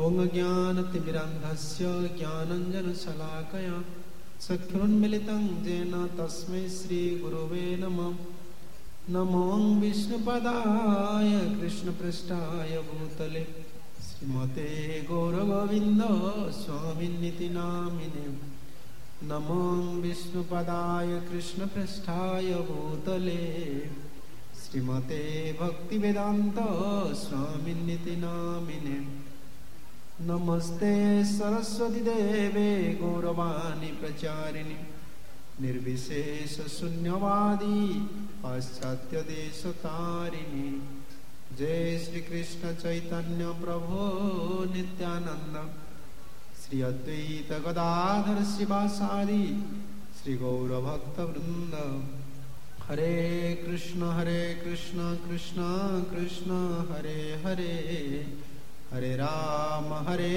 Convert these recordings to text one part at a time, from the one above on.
ओं ज्ञानतिमिरान्धस्य ज्ञानाञ्जनशलाकया चक्षुरुन्मीलितं येन तस्मै श्रीगुरवे नमः। नमो विष्णुपदाय कृष्णपृष्ठाय भूतले श्रीमते गौरगोविन्द स्वामिनिति नामिने। नमो विष्णुपदाय कृष्णपृष्ठाय भूतले श्रीमते भक्तिवेदान्त स्वामिनिति नामिने। नमस्ते सरस्वती देवे गौरवाणी प्रचारिणी निर्विशेष शून्यवादी पाश्चात्य देश तारिणी। जय श्री कृष्ण चैतन्य प्रभो नित्यानंद श्री अद्वैत गदाधर शिवासादि श्री गौर भक्त वृंद। हरे कृष्ण कृष्ण कृष्ण हरे हरे, हरे राम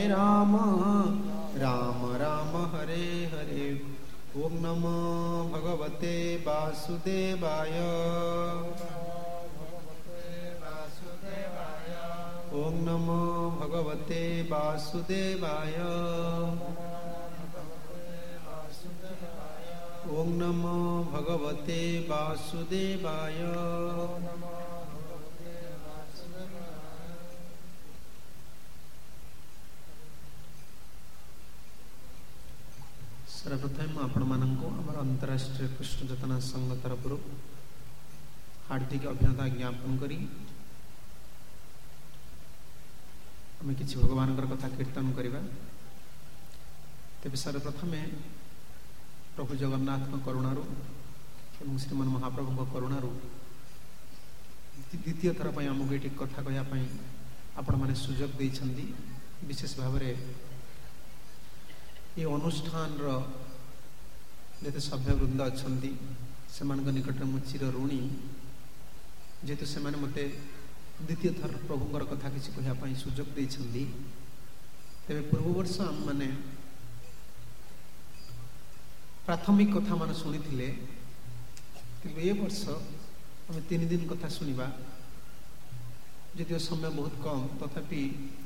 राम राम हरे हरे। ओम नमो भगवते वासुदेवाय, ओम नमो भगवते वासुदेवाय, ओम नमो भगवते वासुदेवाय। सर्वप्रथम आपण मानक आमर अंतरराष्ट्रीय कृष्ण चेतना संघ तरफ हार्दिक अभिनंदन ज्ञापन करी आम कि भगवान कथा कीर्तन करवा। तेज सर्वप्रथम प्रभु जगन्नाथ करुणार और श्रीमान महाप्रभु करुणार द्वितीय थर पर आमको ये कथा कहवाई आपण मैंने सुजोग देइछंदी। विशेष भाव ये अनुष्ठान जो सभ्य वृंद अच्छा से निकट मु चिर ऋणी जेहेतु से मत द्वितीय थर प्रभुंर कथा किसी कहवाई सुजोग देइछंदी। तेरे पूर्व वर्ष आम मैंने प्राथमिक कथा मान शुणी थे कि ये वर्ष आम 3 दिन कथा शुणा जो समय बहुत कम तथापि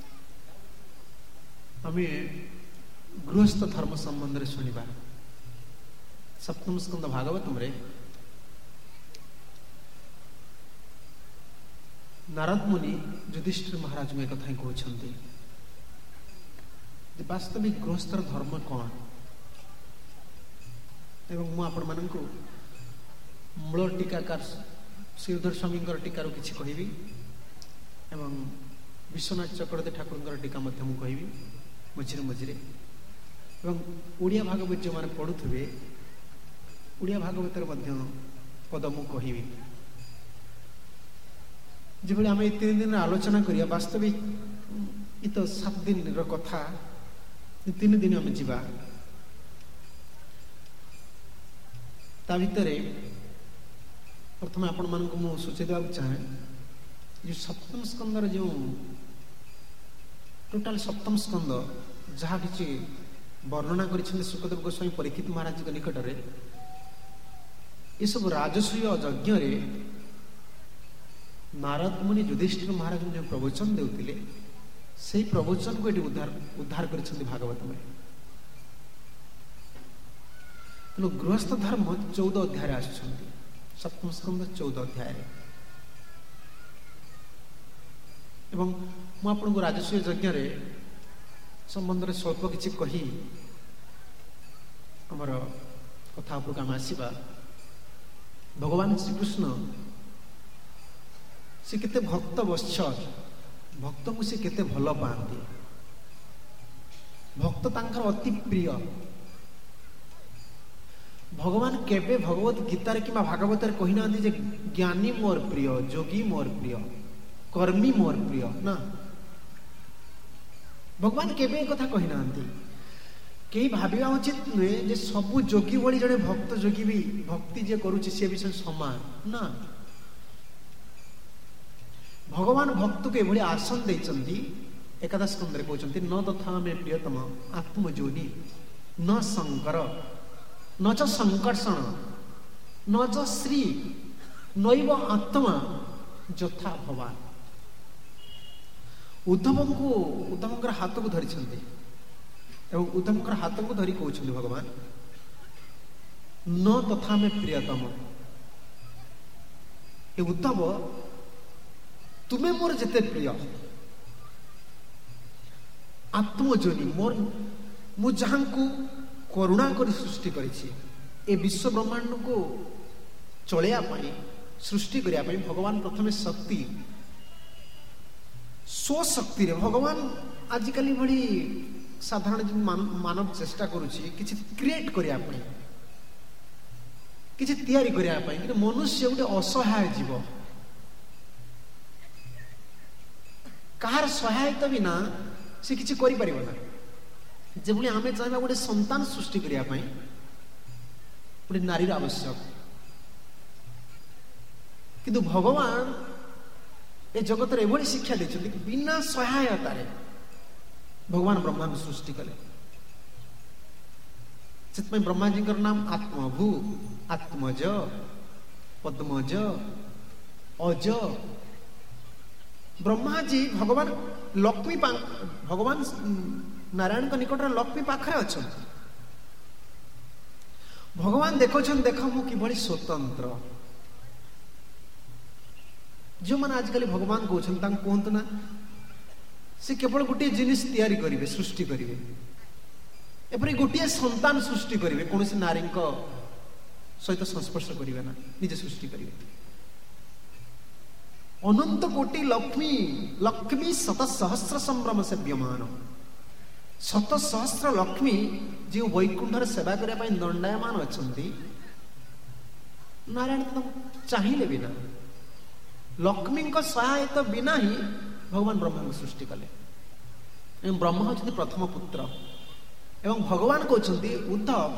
आम गृहस्थ धर्म संबंध शुणा। सप्तम स्कंद भागवतम रे नारद मुनि युधिष्ठिर महाराज को एक कथा कहते वास्तविक गृहस्थ धर्म कौन एवं मुझे मूल टीकाकार श्रीधर स्वामी टीकार किसी कहबी एवं विश्वनाथ चक्रवर्ती ठाकुर टीका कहि मझिरे मझिरे एवं ओडिया भागवत जो मैंने पढ़ुवे ओडिया भागवत पद मु कहि जो आम 3 दिन आलोचना करिया। वास्तविक ये तो 7 दिन कथा 3 दिन आम जीवा ता भितर प्रथम आपण मानक मु सूचि देवा चाहे जो सप्तम स्कंदर जो टोटाल सप्तम स्कंद जहाँ किसी वर्णना कर सुखदेव गोस्वामी परीक्षित महाराज के निकट में ये सब राजसूय यज्ञ रे नारद मुनि युधिष्ठिर महाराज जो प्रवचन देउतिले से प्रवचन को ये उद्धार कर भागवत में। तेणु गृहस्थ धर्म 14 अध्याय आसुच्चंदी सप्तम स्कंद 14 अध्याय एवं मु आपनको राजसूय यज्ञ रे संबंध में स्वल्प किसी कही आमर कथा उपरक आम आसवा। भगवान श्रीकृष्ण से केते भक्त वत्सल भक्त को से केते भल पाती भक्त तांकर अति प्रिय। भगवान केबे भगवत गीतार कि भागवत कही ना जे ज्ञानी मोर प्रिय, जोगी मोर प्रिय, कर्मी मोर प्रिय ना। भगवान केबे कथा कही ना कहीं भाविया उचित नुहे जे सबु जोगी भली जड़े भक्त जोगी भी भक्ति जे करुचे सी विषय समान ना। भगवान भक्त को ये आसन देइचंती एकादश स्कंदरे कहते न तथा मे प्रियतम आत्मजोनि न शंकर न च संकर्षण न च श्री नैव आत्मा यथा भवान। ଉଦ୍ଧବଙ୍କର ହାତକୁ ଧରିଛନ୍ତି ଏବଂ ଉଦ୍ଧବଙ୍କର ହାତକୁ ଧରି କହୁଛନ୍ତି ଭଗବାନ ନ ତଥା ମେ ପ୍ରିୟତମ, ଏ ଉଦ୍ଧବ ତୁମେ ମୋର ଯେତେ ପ୍ରିୟ, ଆତ୍ମଜୋନି ମୁଁ ଯାହାଙ୍କୁ କରୁଣା କରି ସୃଷ୍ଟି କରିଛି, ଏ ବିଶ୍ୱ ବ୍ରହ୍ମାଣ୍ଡକୁ ଚଳେଇବା ପାଇଁ ସୃଷ୍ଟି କରିବା ପାଇଁ ଭଗବାନ ପ୍ରଥମେ ଶକ୍ତି ସ୍ୱଶକ୍ତିରେ ଭଗବାନ ଆଜିକାଲି ଭଳି ସାଧାରଣ ମାନବ ଚେଷ୍ଟା କରୁଛି କିଛି କ୍ରିଏଟ୍ କରିବା ପାଇଁ, କିଛି ତିଆରି କରିବା ପାଇଁ, କିନ୍ତୁ ମନୁଷ୍ୟ ଗୋଟେ ଅସହାୟ ଜୀବ, କାହାର ସହାୟତା ବିନା ସେ କିଛି କରିପାରିବ ନା। ଯେଭଳି ଆମେ ଚାହିଁବା ଗୋଟେ ସନ୍ତାନ ସୃଷ୍ଟି କରିବା ପାଇଁ ଗୋଟେ ନାରୀର ଆବଶ୍ୟକ, କିନ୍ତୁ ଭଗବାନ ଏ ଜଗତରେ ଏଭଳି ଶିକ୍ଷା ଦେଇଛନ୍ତି ବିନା ସହାୟତାରେ ଭଗବାନ ବ୍ରହ୍ମାଣ୍ଡ ସୃଷ୍ଟି କଲେ। ସେଥିପାଇଁ ବ୍ରହ୍ମାଜୀଙ୍କର ନାମ ଆତ୍ମଭୂ, ଆତ୍ମଜ, ପଦ୍ମଜ, ଅଜ। ବ୍ରହ୍ମାଜୀ ଭଗବାନ ଲକ୍ଷ୍ମୀ ଭଗବାନ ନାରାୟଣଙ୍କ ନିକଟରେ ଲକ୍ଷ୍ମୀ ପାଖରେ ଅଛନ୍ତି। ଭଗବାନ ଦେଖୁଛନ୍ତି, ଦେଖ ମୁଁ କିଭଳି ସ୍ୱତନ୍ତ୍ର। ଯେଉଁମାନେ ଆଜିକାଲି ଭଗବାନ କହୁଛନ୍ତି ତାଙ୍କୁ କୁହନ୍ତୁ ନା ସେ କେବଳ ଗୋଟିଏ ଜିନିଷ ତିଆରି କରିବେ, ସୃଷ୍ଟି କରିବେ, ଏପରି ଗୋଟିଏ ସନ୍ତାନ ସୃଷ୍ଟି କରିବେ, କୌଣସି ନାରୀଙ୍କ ସହିତ ସଂସ୍ପର୍ଶ କରିବେ ନା, ନିଜେ ସୃଷ୍ଟି କରିବେ। ଅନନ୍ତ କୋଟି ଲକ୍ଷ୍ମୀ ଶତ ସହସ୍ର ସମ୍ଭ୍ରମ ସେବ୍ୟମାନ, ଶତ ସହସ୍ର ଲକ୍ଷ୍ମୀ ଯେଉଁ ବୈକୁଣ୍ଠରେ ସେବା କରିବା ପାଇଁ ଦଣ୍ଡାୟମାନ ଅଛନ୍ତି, ନାରାୟଣ ତାଙ୍କୁ ଚାହିଁଲେ ବିନା, ଲକ୍ଷ୍ମୀଙ୍କ ସହାୟତା ବିନା ହିଁ ଭଗବାନ ବ୍ରହ୍ମାଙ୍କୁ ସୃଷ୍ଟି କଲେ। ଏବଂ ବ୍ରହ୍ମା ହେଉଛନ୍ତି ପ୍ରଥମ ପୁତ୍ର। ଏବଂ ଭଗବାନ କହୁଛନ୍ତି ଉଦ୍ଧବ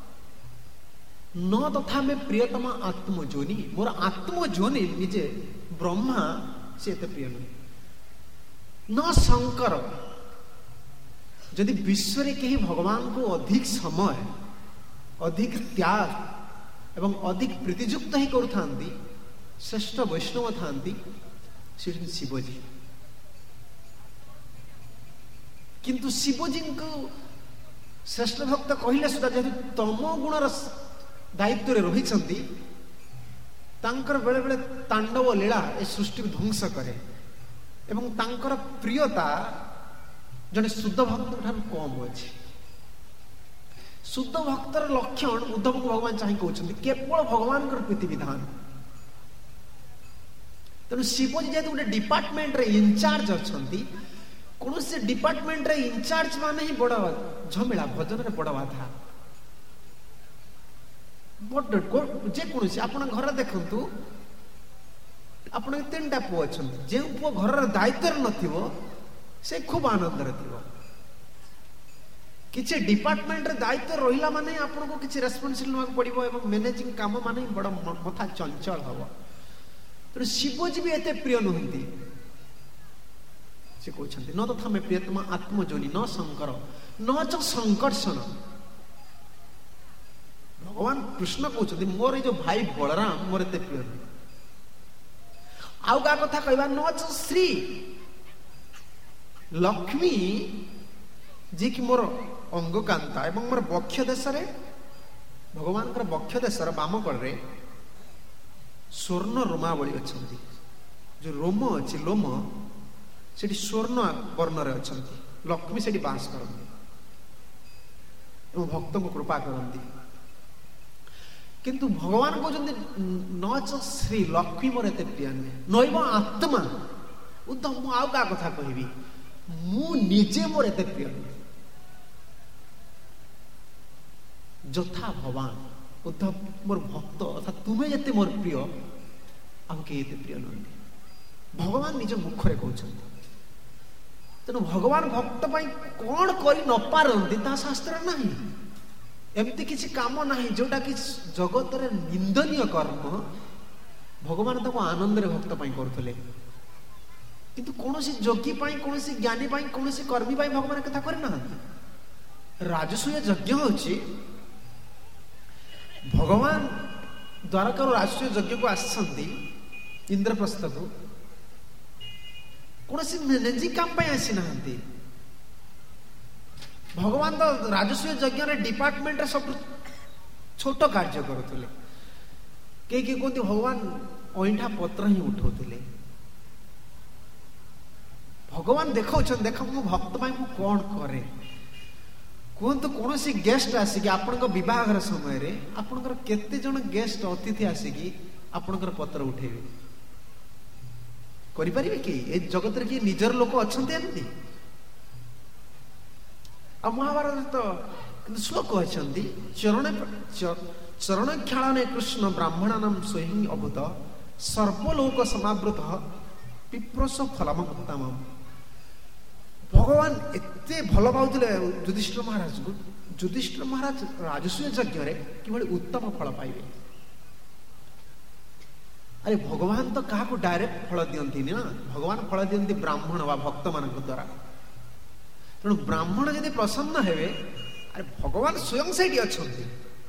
ନ ତଥା ମେ ପ୍ରିୟତମ ଆତ୍ମଜୋନି, ମୋର ଆତ୍ମଜୋନି ନିଜେ ବ୍ରହ୍ମା ସେ ଏତେ ପ୍ରିୟ ନୁହେଁ। ନ ଶଙ୍କର, ଯଦି ବିଶ୍ୱରେ କେହି ଭଗବାନଙ୍କୁ ଅଧିକ ସମୟ, ଅଧିକ ତ୍ୟାଗ ଏବଂ ଅଧିକ ପ୍ରୀତିଯୁକ୍ତ ହିଁ କରୁଥାନ୍ତି, ଶ୍ରେଷ୍ଠ ବୈଷ୍ଣବ ଥାନ୍ତି, ସେ ହେଉଛନ୍ତି ଶିବଜୀ। କିନ୍ତୁ ଶିବଜୀଙ୍କୁ ଶ୍ରେଷ୍ଠ ଭକ୍ତ କହିଲେ ସୁଦ୍ଧା ଯେହେତୁ ତମ ଗୁଣର ଦାୟିତ୍ୱରେ ରହିଛନ୍ତି, ତାଙ୍କର ବେଳେ ବେଳେ ତାଣ୍ଡବ ଲୀଳା ଏ ସୃଷ୍ଟିକୁ ଧ୍ୱଂସ କରେ ଏବଂ ତାଙ୍କର ପ୍ରିୟତା ଜଣେ ଶୁଦ୍ଧ ଭକ୍ତ ଠାରୁ କମ୍ ଅଛି। ଶୁଦ୍ଧ ଭକ୍ତର ଲକ୍ଷଣ ଉଦ୍ଧବଙ୍କୁ ଭଗବାନ ଚାହିଁ କହୁଛନ୍ତି କେବଳ ଭଗବାନଙ୍କର ପ୍ରୀତି ବିଧାନ। ତେଣୁ ଶିବଜୀ ଯେହେତୁ ଗୋଟେ ଡିପାର୍ଟମେଣ୍ଟରେ ଇନଚାର୍ଜ ଅଛନ୍ତି, କୌଣସି ଡିପାର୍ଟମେଣ୍ଟରେ ଇନଚାର୍ଜ ମାନେ ହିଁ ବଡ ଝମେଳା, ଭଜନରେ ବଡ ବାଧା। ଯେକୌଣସି ଆପଣ ଘରେ ଦେଖନ୍ତୁ, ଆପଣଙ୍କ 3ଟା ପୁଅ ଅଛନ୍ତି, ଯେଉଁ ପୁଅ ଘରର ଦାୟିତ୍ୱରେ ନଥିବ ସେ ଖୁବ ଆନନ୍ଦରେ ଥିବ। କିଛି ଡିପାର୍ଟମେଣ୍ଟରେ ଦାୟିତ୍ୱ ରହିଲା ମାନେ ଆପଣଙ୍କୁ କିଛି ରେସ୍ପନ୍ସିବିଲିଟି ନେବାକୁ ପଡିବ ଏବଂ ମ୍ୟାନେଜିଂ କାମ ମାନେ ବଡ ମଥା ଚଞ୍ଚଳ ହବ। ତେଣୁ ଶିବଜୀ ବି ଏତେ ପ୍ରିୟ ନୁହନ୍ତି। ସେ କହୁଛନ୍ତି ନ ତଥା ମେ ପ୍ରିୟତମ ଆତ୍ମଜୋନି ନ ଶଙ୍କର ନ ଚ ସଂକର୍ଷଣ। ଭଗବାନ କୃଷ୍ଣ କହୁଛନ୍ତି ମୋର ଏଇ ଯୋଉ ଭାଇ ବଳରାମ ମୋର ଏତେ ପ୍ରିୟ ନୁହେଁ। ଆଉ କାହା କଥା କହିବା ନ ଚ ଶ୍ରୀ, ଲକ୍ଷ୍ମୀ ଯିଏକି ମୋର ଅଙ୍ଗକାନ୍ତା ଏବଂ ମୋର ବକ୍ଷ ଦେଶରେ, ଭଗବାନଙ୍କର ବକ୍ଷ ଦେଶର ବାମ କଳରେ ସ୍ୱର୍ଣ୍ଣ ରୋମାବଳୀ ଅଛନ୍ତି। ଯୋଉ ରୋମ ଅଛି, ଲୋମ, ସେଠି ସ୍ୱର୍ଣ୍ଣ ବର୍ଣ୍ଣରେ ଅଛନ୍ତି। ଲକ୍ଷ୍ମୀ ସେଠି ବାସ କରନ୍ତି ଏବଂ ଭକ୍ତଙ୍କୁ କୃପା କରନ୍ତି। କିନ୍ତୁ ଭଗବାନ କହୁଛନ୍ତି ନ ଚ ଶ୍ରୀ, ଲକ୍ଷ୍ମୀ ମୋର ଏତେ ପ୍ରିୟ ନୁହେଁ। ନୈବ ଆତ୍ମା, ଉଦ୍ଧବ ମୁଁ ଆଉ କାହା କଥା କହିବି, ମୁଁ ନିଜେ ମୋର ଏତେ ପ୍ରିୟ ନୁହେଁ। ଯଥା ଭଗବାନ, ଉଦ୍ଧବ ମୋର ଭକ୍ତ ଅର୍ଥାତ ତୁମେ ଯେତେ ମୋର ପ୍ରିୟ, ଆଉ କେହି ଏତେ ପ୍ରିୟ ନୁହନ୍ତି। ଭଗବାନ ନିଜ ମୁଖରେ କହୁଛନ୍ତି। ତେଣୁ ଭଗବାନ ଭକ୍ତ ପାଇଁ କଣ କରି ନ ପାରନ୍ତି ତାହା ଶାସ୍ତ୍ରରେ ନାହିଁ। ଏମିତି କିଛି କାମ ନାହିଁ ଯୋଉଟା କି ଜଗତରେ ନିନ୍ଦନୀୟ କର୍ମ, ଭଗବାନ ତାକୁ ଆନନ୍ଦରେ ଭକ୍ତ ପାଇଁ କରୁଥିଲେ। କିନ୍ତୁ କୌଣସି ଯୋଗୀ ପାଇଁ, କୌଣସି ଜ୍ଞାନୀ ପାଇଁ, କୌଣସି କର୍ମୀ ପାଇଁ ଭଗବାନ କଥା କରିନାହାନ୍ତି। ରାଜସୂୟ ଯଜ୍ଞ ହଉଛି, ଭଗବାନ ଦ୍ୱାରକାରୁ ରାଜସୂୟ ଯଜ୍ଞକୁ ଆସିଛନ୍ତି ଇନ୍ଦ୍ରପ୍ରସ୍ଥକୁ। କୌଣସି ମ୍ୟାନେଜିଂ କାମ ପାଇଁ ଆସିନା। ଭଗବାନ ତ ରାଜସ୍ୱ ଯଜ୍ଞରେ ଡିପାର୍ଟମେଣ୍ଟରେ ସବୁ ଛୋଟ କାର୍ଯ୍ୟ କରୁଥିଲେ। କେହି କିଏ କୁହନ୍ତି ଭଗବାନ ଅଇଁଠା ପତ୍ର ହିଁ ଉଠଉଥିଲେ। ଭଗବାନ ଦେଖାଉଛନ୍ତି, ଦେଖ ମୋ ଭକ୍ତ ପାଇଁ ମୁଁ କଣ କରେ। କୁହନ୍ତୁ କୌଣସି ଗେଷ୍ଟ ଆସିକି ଆପଣଙ୍କ ବିବାହର ସମୟରେ ଆପଣଙ୍କର କେତେ ଜଣ ଗେଷ୍ଟ ଅତିଥି ଆସିକି ଆପଣଙ୍କର ପତ୍ର ଉଠେଇବେ? କରିପାରିବେ କି? ଏ ଜଗତରେ କିଏ ନିଜର ଲୋକ ଅଛନ୍ତି ଏମିତି? ଆଉ ମହାଭାରତରେ ତ କିନ୍ତୁ ଶ୍ଲୋକ ଅଛନ୍ତି, ଚରଣ ଖ୍ୟାଳନେ କୃଷ୍ଣ ବ୍ରାହ୍ମଣାନାମ ସ୍ୱୟଂ ଅଭୂତ ସର୍ବଲୋକ ସମାବୃତ ପିପ୍ରସ ଫଲମୁତ୍ତମ। ଭଗବାନ ଏତେ ଭଲ ପାଉଥିଲେ ଯୁଧିଷ୍ଠିର ମହାରାଜକୁ, ଯୁଧିଷ୍ଠିର ମହାରାଜ ରାଜସ୍ୱ ଯଜ୍ଞରେ କିଭଳି ଉତ୍ତମ ଫଳ ପାଇବେ। ଆରେ ଭଗବାନ ତ କାହାକୁ ଡାଇରେକ୍ଟ ଫଳ ଦିଅନ୍ତିନି ନା, ଭଗବାନ ଫଳ ଦିଅନ୍ତି ବ୍ରାହ୍ମଣ ବା ଭକ୍ତ ମାନଙ୍କ ଦ୍ୱାରା। ତେଣୁ ବ୍ରାହ୍ମଣ ଯଦି ପ୍ରସନ୍ନ ହେବେ, ଆରେ ଭଗବାନ ସ୍ୱୟଂ ସେଇଠି ଅଛନ୍ତି।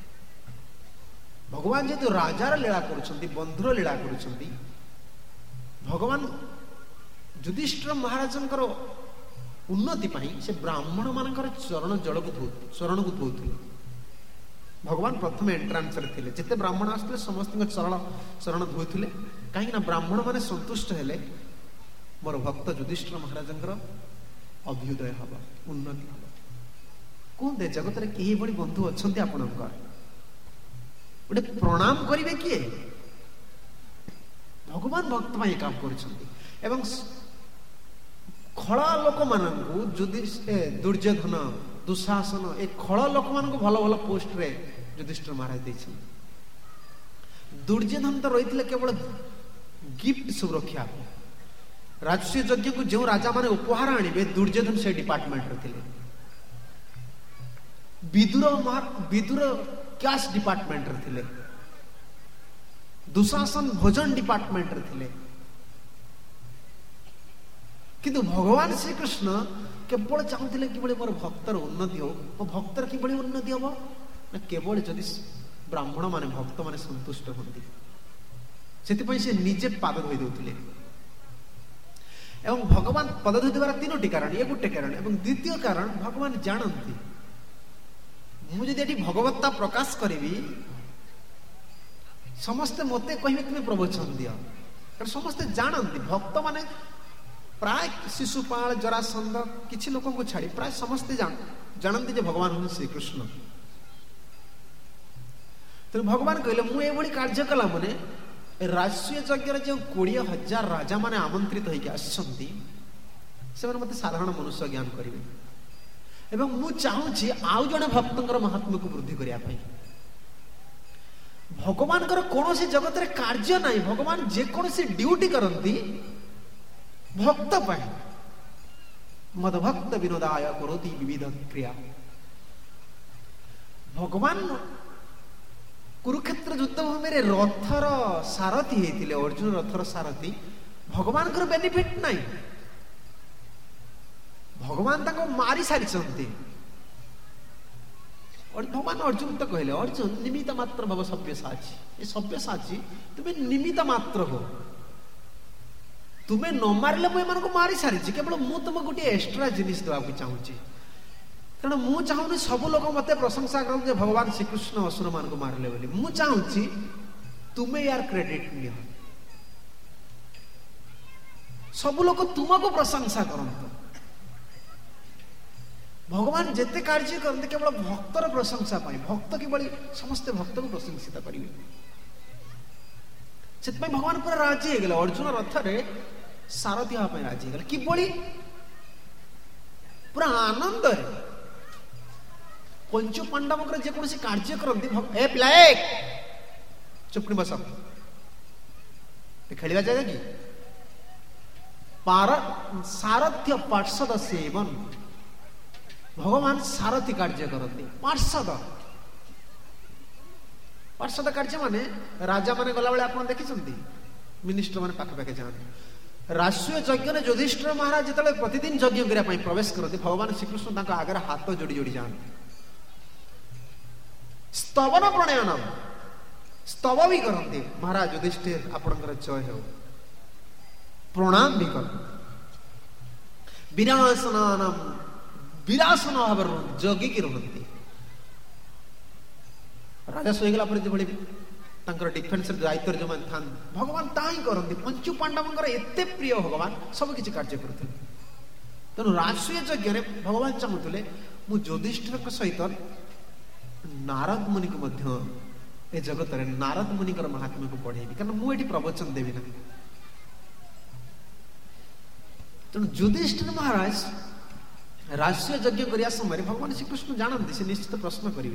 ଭଗବାନ ଯେହେତୁ ରାଜାର ଲୀଳା କରୁଛନ୍ତି, ବନ୍ଧୁର ଲୀଳା କରୁଛନ୍ତି, ଭଗବାନ ଯୁଧିଷ୍ଠିର ମହାରାଜଙ୍କର ଉନ୍ନତି ପାଇଁ ସେ ବ୍ରାହ୍ମଣ ମାନଙ୍କର ଚରଣକୁ ଧୋଉଥିଲେ। ଭଗବାନ ପ୍ରଥମେ ଏଣ୍ଟ୍ରାନ୍ସରେ ଥିଲେ, ଯେତେ ବ୍ରାହ୍ମଣ ଆସୁଥିଲେ ସମସ୍ତଙ୍କ ଚରଣ ଧୋଉଥିଲେ। କାହିଁକି ନା ବ୍ରାହ୍ମଣ ମାନେ ସନ୍ତୁଷ୍ଟ ହେଲେ ମୋର ଭକ୍ତ ଯୁଧିଷ୍ଠିର ମହାରାଜଙ୍କର ଅଭ୍ୟୁଦୟ ହବ, ଉନ୍ନତି ହବ। କୁହନ୍ତୁ ଜଗତରେ କେହି ଭଳି ବନ୍ଧୁ ଅଛନ୍ତି ଆପଣଙ୍କର? ଗୋଟେ ପ୍ରଣାମ କରିବେ କିଏ? ଭଗବାନ ଭକ୍ତ ପାଇଁ କାମ କରୁଛନ୍ତି। ଏବଂ ଖଳ ଲୋକମାନଙ୍କୁ ଦୁର୍ଯ୍ୟୋଧନ, ଦୁଃଶାସନ, ଏ ଖଳ ଲୋକମାନଙ୍କୁ ଭଲ ଭଲ ପୋଷ୍ଟରେ ଯୁଧିଷ୍ଠିର ମହାରାଜ ଦେଇଛନ୍ତି। ଦୁର୍ଯ୍ୟୋଧନ ତ ରହିଥିଲେ କେବଳ ଗିଫ୍ଟ ସବୁ ରଖିବା ପାଇଁ। ରାଜସ୍ୱ ଯଜ୍ଞକୁ ଯେଉଁ ରାଜା ମାନେ ଉପହାର ଆଣିବେ, ଦୁର୍ଯ୍ୟୋଧନ ସେ ଡିପାର୍ଟମେଣ୍ଟରେ ଥିଲେ। ବିଦୁର କ୍ୟାଶ ଡିପାର୍ଟମେଣ୍ଟରେ ଥିଲେ। ଦୁଃଶାସନ ଭୋଜନ ଡିପାର୍ଟମେଣ୍ଟରେ ଥିଲେ। କିନ୍ତୁ ଭଗବାନ ଶ୍ରୀକୃଷ୍ଣ କେବଳ ଚାହୁଁଥିଲେ କିଭଳି ମୋର ଭକ୍ତର ଉନ୍ନତି ହଉ। ମୋ ଭକ୍ତର କିଭଳି ଉନ୍ନତି ହବ ନା କେବଳ ଯଦି ବ୍ରାହ୍ମଣ ମାନେ ଭକ୍ତ ମାନେ ସନ୍ତୁଷ୍ଟ ହୁଅନ୍ତି। ସେଥିପାଇଁ ସେ ନିଜେ ପାଦ ଧୋଇ ଦଉଥିଲେ। ଏବଂ ଭଗବାନ ପାଦ ଧୋଇଦେବାର 3ଟି କାରଣ, ଏ ଗୋଟେ କାରଣ। ଏବଂ ଦ୍ୱିତୀୟ କାରଣ, ଭଗବାନ ଜାଣନ୍ତି ମୁଁ ଯଦି ଏଠି ଭଗବତ୍ତା ପ୍ରକାଶ କରିବି, ସମସ୍ତେ ମତେ କହିବେ ତୁମେ ପ୍ରବଚନ ଦିଅ। କାରଣ ସମସ୍ତେ ଜାଣନ୍ତି, ଭକ୍ତ ମାନେ ପ୍ରାୟ ଶିଶୁପାଳ, ଜରାସନ୍ଧ, କିଛି ଲୋକଙ୍କୁ ଛାଡି ପ୍ରାୟ ସମସ୍ତେ ଜାଣନ୍ତି ଯେ ଭଗବାନ ହଉଛନ୍ତି ଶ୍ରୀକୃଷ୍ଣ। ତେଣୁ ଭଗବାନ କହିଲେ ମୁଁ ଏଭଳି କାର୍ଯ୍ୟ କଲା ମାନେ ରାଜସ୍ୱ ଯଜ୍ଞରେ ଯେଉଁ 20,000 ରାଜା ମାନେ ଆମନ୍ତ୍ରିତ ହେଇକି ଆସିଛନ୍ତି, ସେମାନେ ମତେ ସାଧାରଣ ମନୁଷ୍ୟ ଜ୍ଞାନ କରିବେ। ଏବଂ ମୁଁ ଚାହୁଁଛି ଆଉ ଜଣେ ଭକ୍ତଙ୍କର ମହାତ୍ମ୍ୟକୁ ବୃଦ୍ଧି କରିବା ପାଇଁ। ଭଗବାନଙ୍କର କୌଣସି ଜଗତରେ କାର୍ଯ୍ୟ ନାହିଁ, ଭଗବାନ ଯେକୌଣସି ଡ୍ୟୁଟି କରନ୍ତି ଭକ୍ତ ପାଇଁ। ମଦ ଭକ୍ତ ବିନୋଦାୟ କରୋତି ବିବିଧ କ୍ରିୟା। ଭଗବାନ କୁରୁକ୍ଷେତ୍ର ଯୁଦ୍ଧ ଭୂମିରେ ରଥର ସାରଥୀ ହେଇଥିଲେ, ଅର୍ଜୁନ ରଥର ସାରଥୀ। ଭଗବାନଙ୍କର ବେନିଫିଟ ନାହିଁ, ଭଗବାନ ତାଙ୍କୁ ମାରି ସାରିଛନ୍ତି। ଭଗବାନ ଅର୍ଜୁନ ତ କହିଲେ, ଅର୍ଜୁନ ନିମିତ୍ତ ମାତ୍ର ଭବ ସବ୍ୟସାଚୀ। ଏ ସବ୍ୟସାଚୀ ତୁମେ ନିମିତ୍ତ ମାତ୍ର ହୋ, ତୁମେ ନ ମାରିଲେ ମୁଁ ଏମାନଙ୍କୁ ମାରି ସାରିଛି। କେବଳ ମୁଁ ତୁମକୁ ଗୋଟିଏ ଏକ୍ସଟ୍ରା ଜିନିଷ ଦେବାକୁ ଚାହୁଁଛି। କାରଣ ମୁଁ ଚାହୁଁନି ସବୁ ଲୋକ ମତେ ପ୍ରଶଂସା କରନ୍ତି ଯେ ଭଗବାନ ଶ୍ରୀକୃଷ୍ଣ ଅସୁର ମାନଙ୍କୁ ମାରିଲେ ବୋଲି। ମୁଁ ଚାହୁଁଛି ତୁମେ ୟାର କ୍ରେଡିଟ ନିଅ, ସବୁ ଲୋକ ତୁମକୁ ପ୍ରଶଂସା କରନ୍ତୁ। ଭଗବାନ ଯେତେ କାର୍ଯ୍ୟ କରନ୍ତି କେବଳ ଭକ୍ତର ପ୍ରଶଂସା ପାଇଁ। ଭକ୍ତ କିଭଳି ସମସ୍ତେ ଭକ୍ତକୁ ପ୍ରଶଂସିତ କରିବେ, ସେଥିପାଇଁ ଭଗବାନ ପୁରା ରାଜି ହେଇଗଲେ। ଅର୍ଜୁନ ରଥରେ ସାରଥୀ ହେବା ପାଇଁ ରାଜି ହେଇଗଲେ। କିଭଳି ପୁରା ଆନନ୍ଦରେ। ପଞ୍ଚ ପାଣ୍ଡବଙ୍କର ଯେକୌଣସି କାର୍ଯ୍ୟ କରନ୍ତି, ଏ ପିଲା ଚୁପ୍ ବସ, ଖେଳିବା ଜାଗା କି? ସାରଥ୍ୟ ପାର୍ଷଦ ସେବନ। ଭଗବାନ ସାରଥୀ କାର୍ଯ୍ୟ କରନ୍ତି। ପାର୍ଷଦ କାର୍ଯ୍ୟ ମାନେ ରାଜା ମାନେ ଗଲାବେଳେ ଆପଣ ଦେଖିଛନ୍ତି, ମିନିଷ୍ଟର ମାନେ ପାଖାପାଖି ଯାଆନ୍ତି। ରାଜସ୍ୱ ଯଜ୍ଞରେ ଯୁଧିଷ୍ଠିର ମହାରାଜ ଯେତେବେଳେ ପ୍ରତିଦିନ ଯଜ୍ଞ କରିବା ପାଇଁ ପ୍ରବେଶ କରନ୍ତି, ଭଗବାନ ଶ୍ରୀକୃଷ୍ଣ ତାଙ୍କ ଆଗରେ ହାତ ଯୋଡି ଯୋଡି ଯାଆନ୍ତି। ସ୍ତବନ ପ୍ରଣୟନ, ସ୍ତବ ବି କରନ୍ତି, ମହାରାଜ ଯୁଧିଷ୍ଠିର ଆପଣଙ୍କର ଜୟ ହେଉ, ପ୍ରଣାମ ବି କରନ୍ତି। ବିରାସନ ଭାବରେ ଜଗିକି ରୁହନ୍ତି। ରାଜା ଶୋଇଗଲା ପରେ ଯେଭଳି ତାଙ୍କର ଡିଫେନ୍ସର ଦାୟିତ୍ୱରେ ଯେଉଁମାନେ ଥାନ୍ତି, ଭଗବାନ ତାହା ହିଁ କରନ୍ତି। ପଞ୍ଚୁ ପାଣ୍ଡବଙ୍କର ଏତେ ପ୍ରିୟ ଭଗବାନ ସବୁ କିଛି କାର୍ଯ୍ୟ କରୁଥିଲେ। ତେଣୁ ରାଜସୂୟ ଯଜ୍ଞରେ ଭଗବାନ ଚାହୁଁଥିଲେ ମୁଁ ଯୁଧିଷ୍ଠିରଙ୍କ ସହିତ ନାରଦ ମୁନିକୁ ମଧ୍ୟ ଏ ଜଗତରେ ନାରଦ ମୁନିଙ୍କର ମହାତ୍ମ୍ୟକୁ ପଢେଇବି, କାରଣ ମୁଁ ଏଠି ପ୍ରବଚନ ଦେବି ନାହିଁ। ତେଣୁ ଯୁଧିଷ୍ଠିର ମହାରାଜ ରାଜସୂୟ ଯଜ୍ଞ କରିବା ସମୟରେ ଭଗବାନ ଶ୍ରୀକୃଷ୍ଣ ଜାଣନ୍ତି ସେ ନିଶ୍ଚିତ ପ୍ରଶ୍ନ କରିବେ।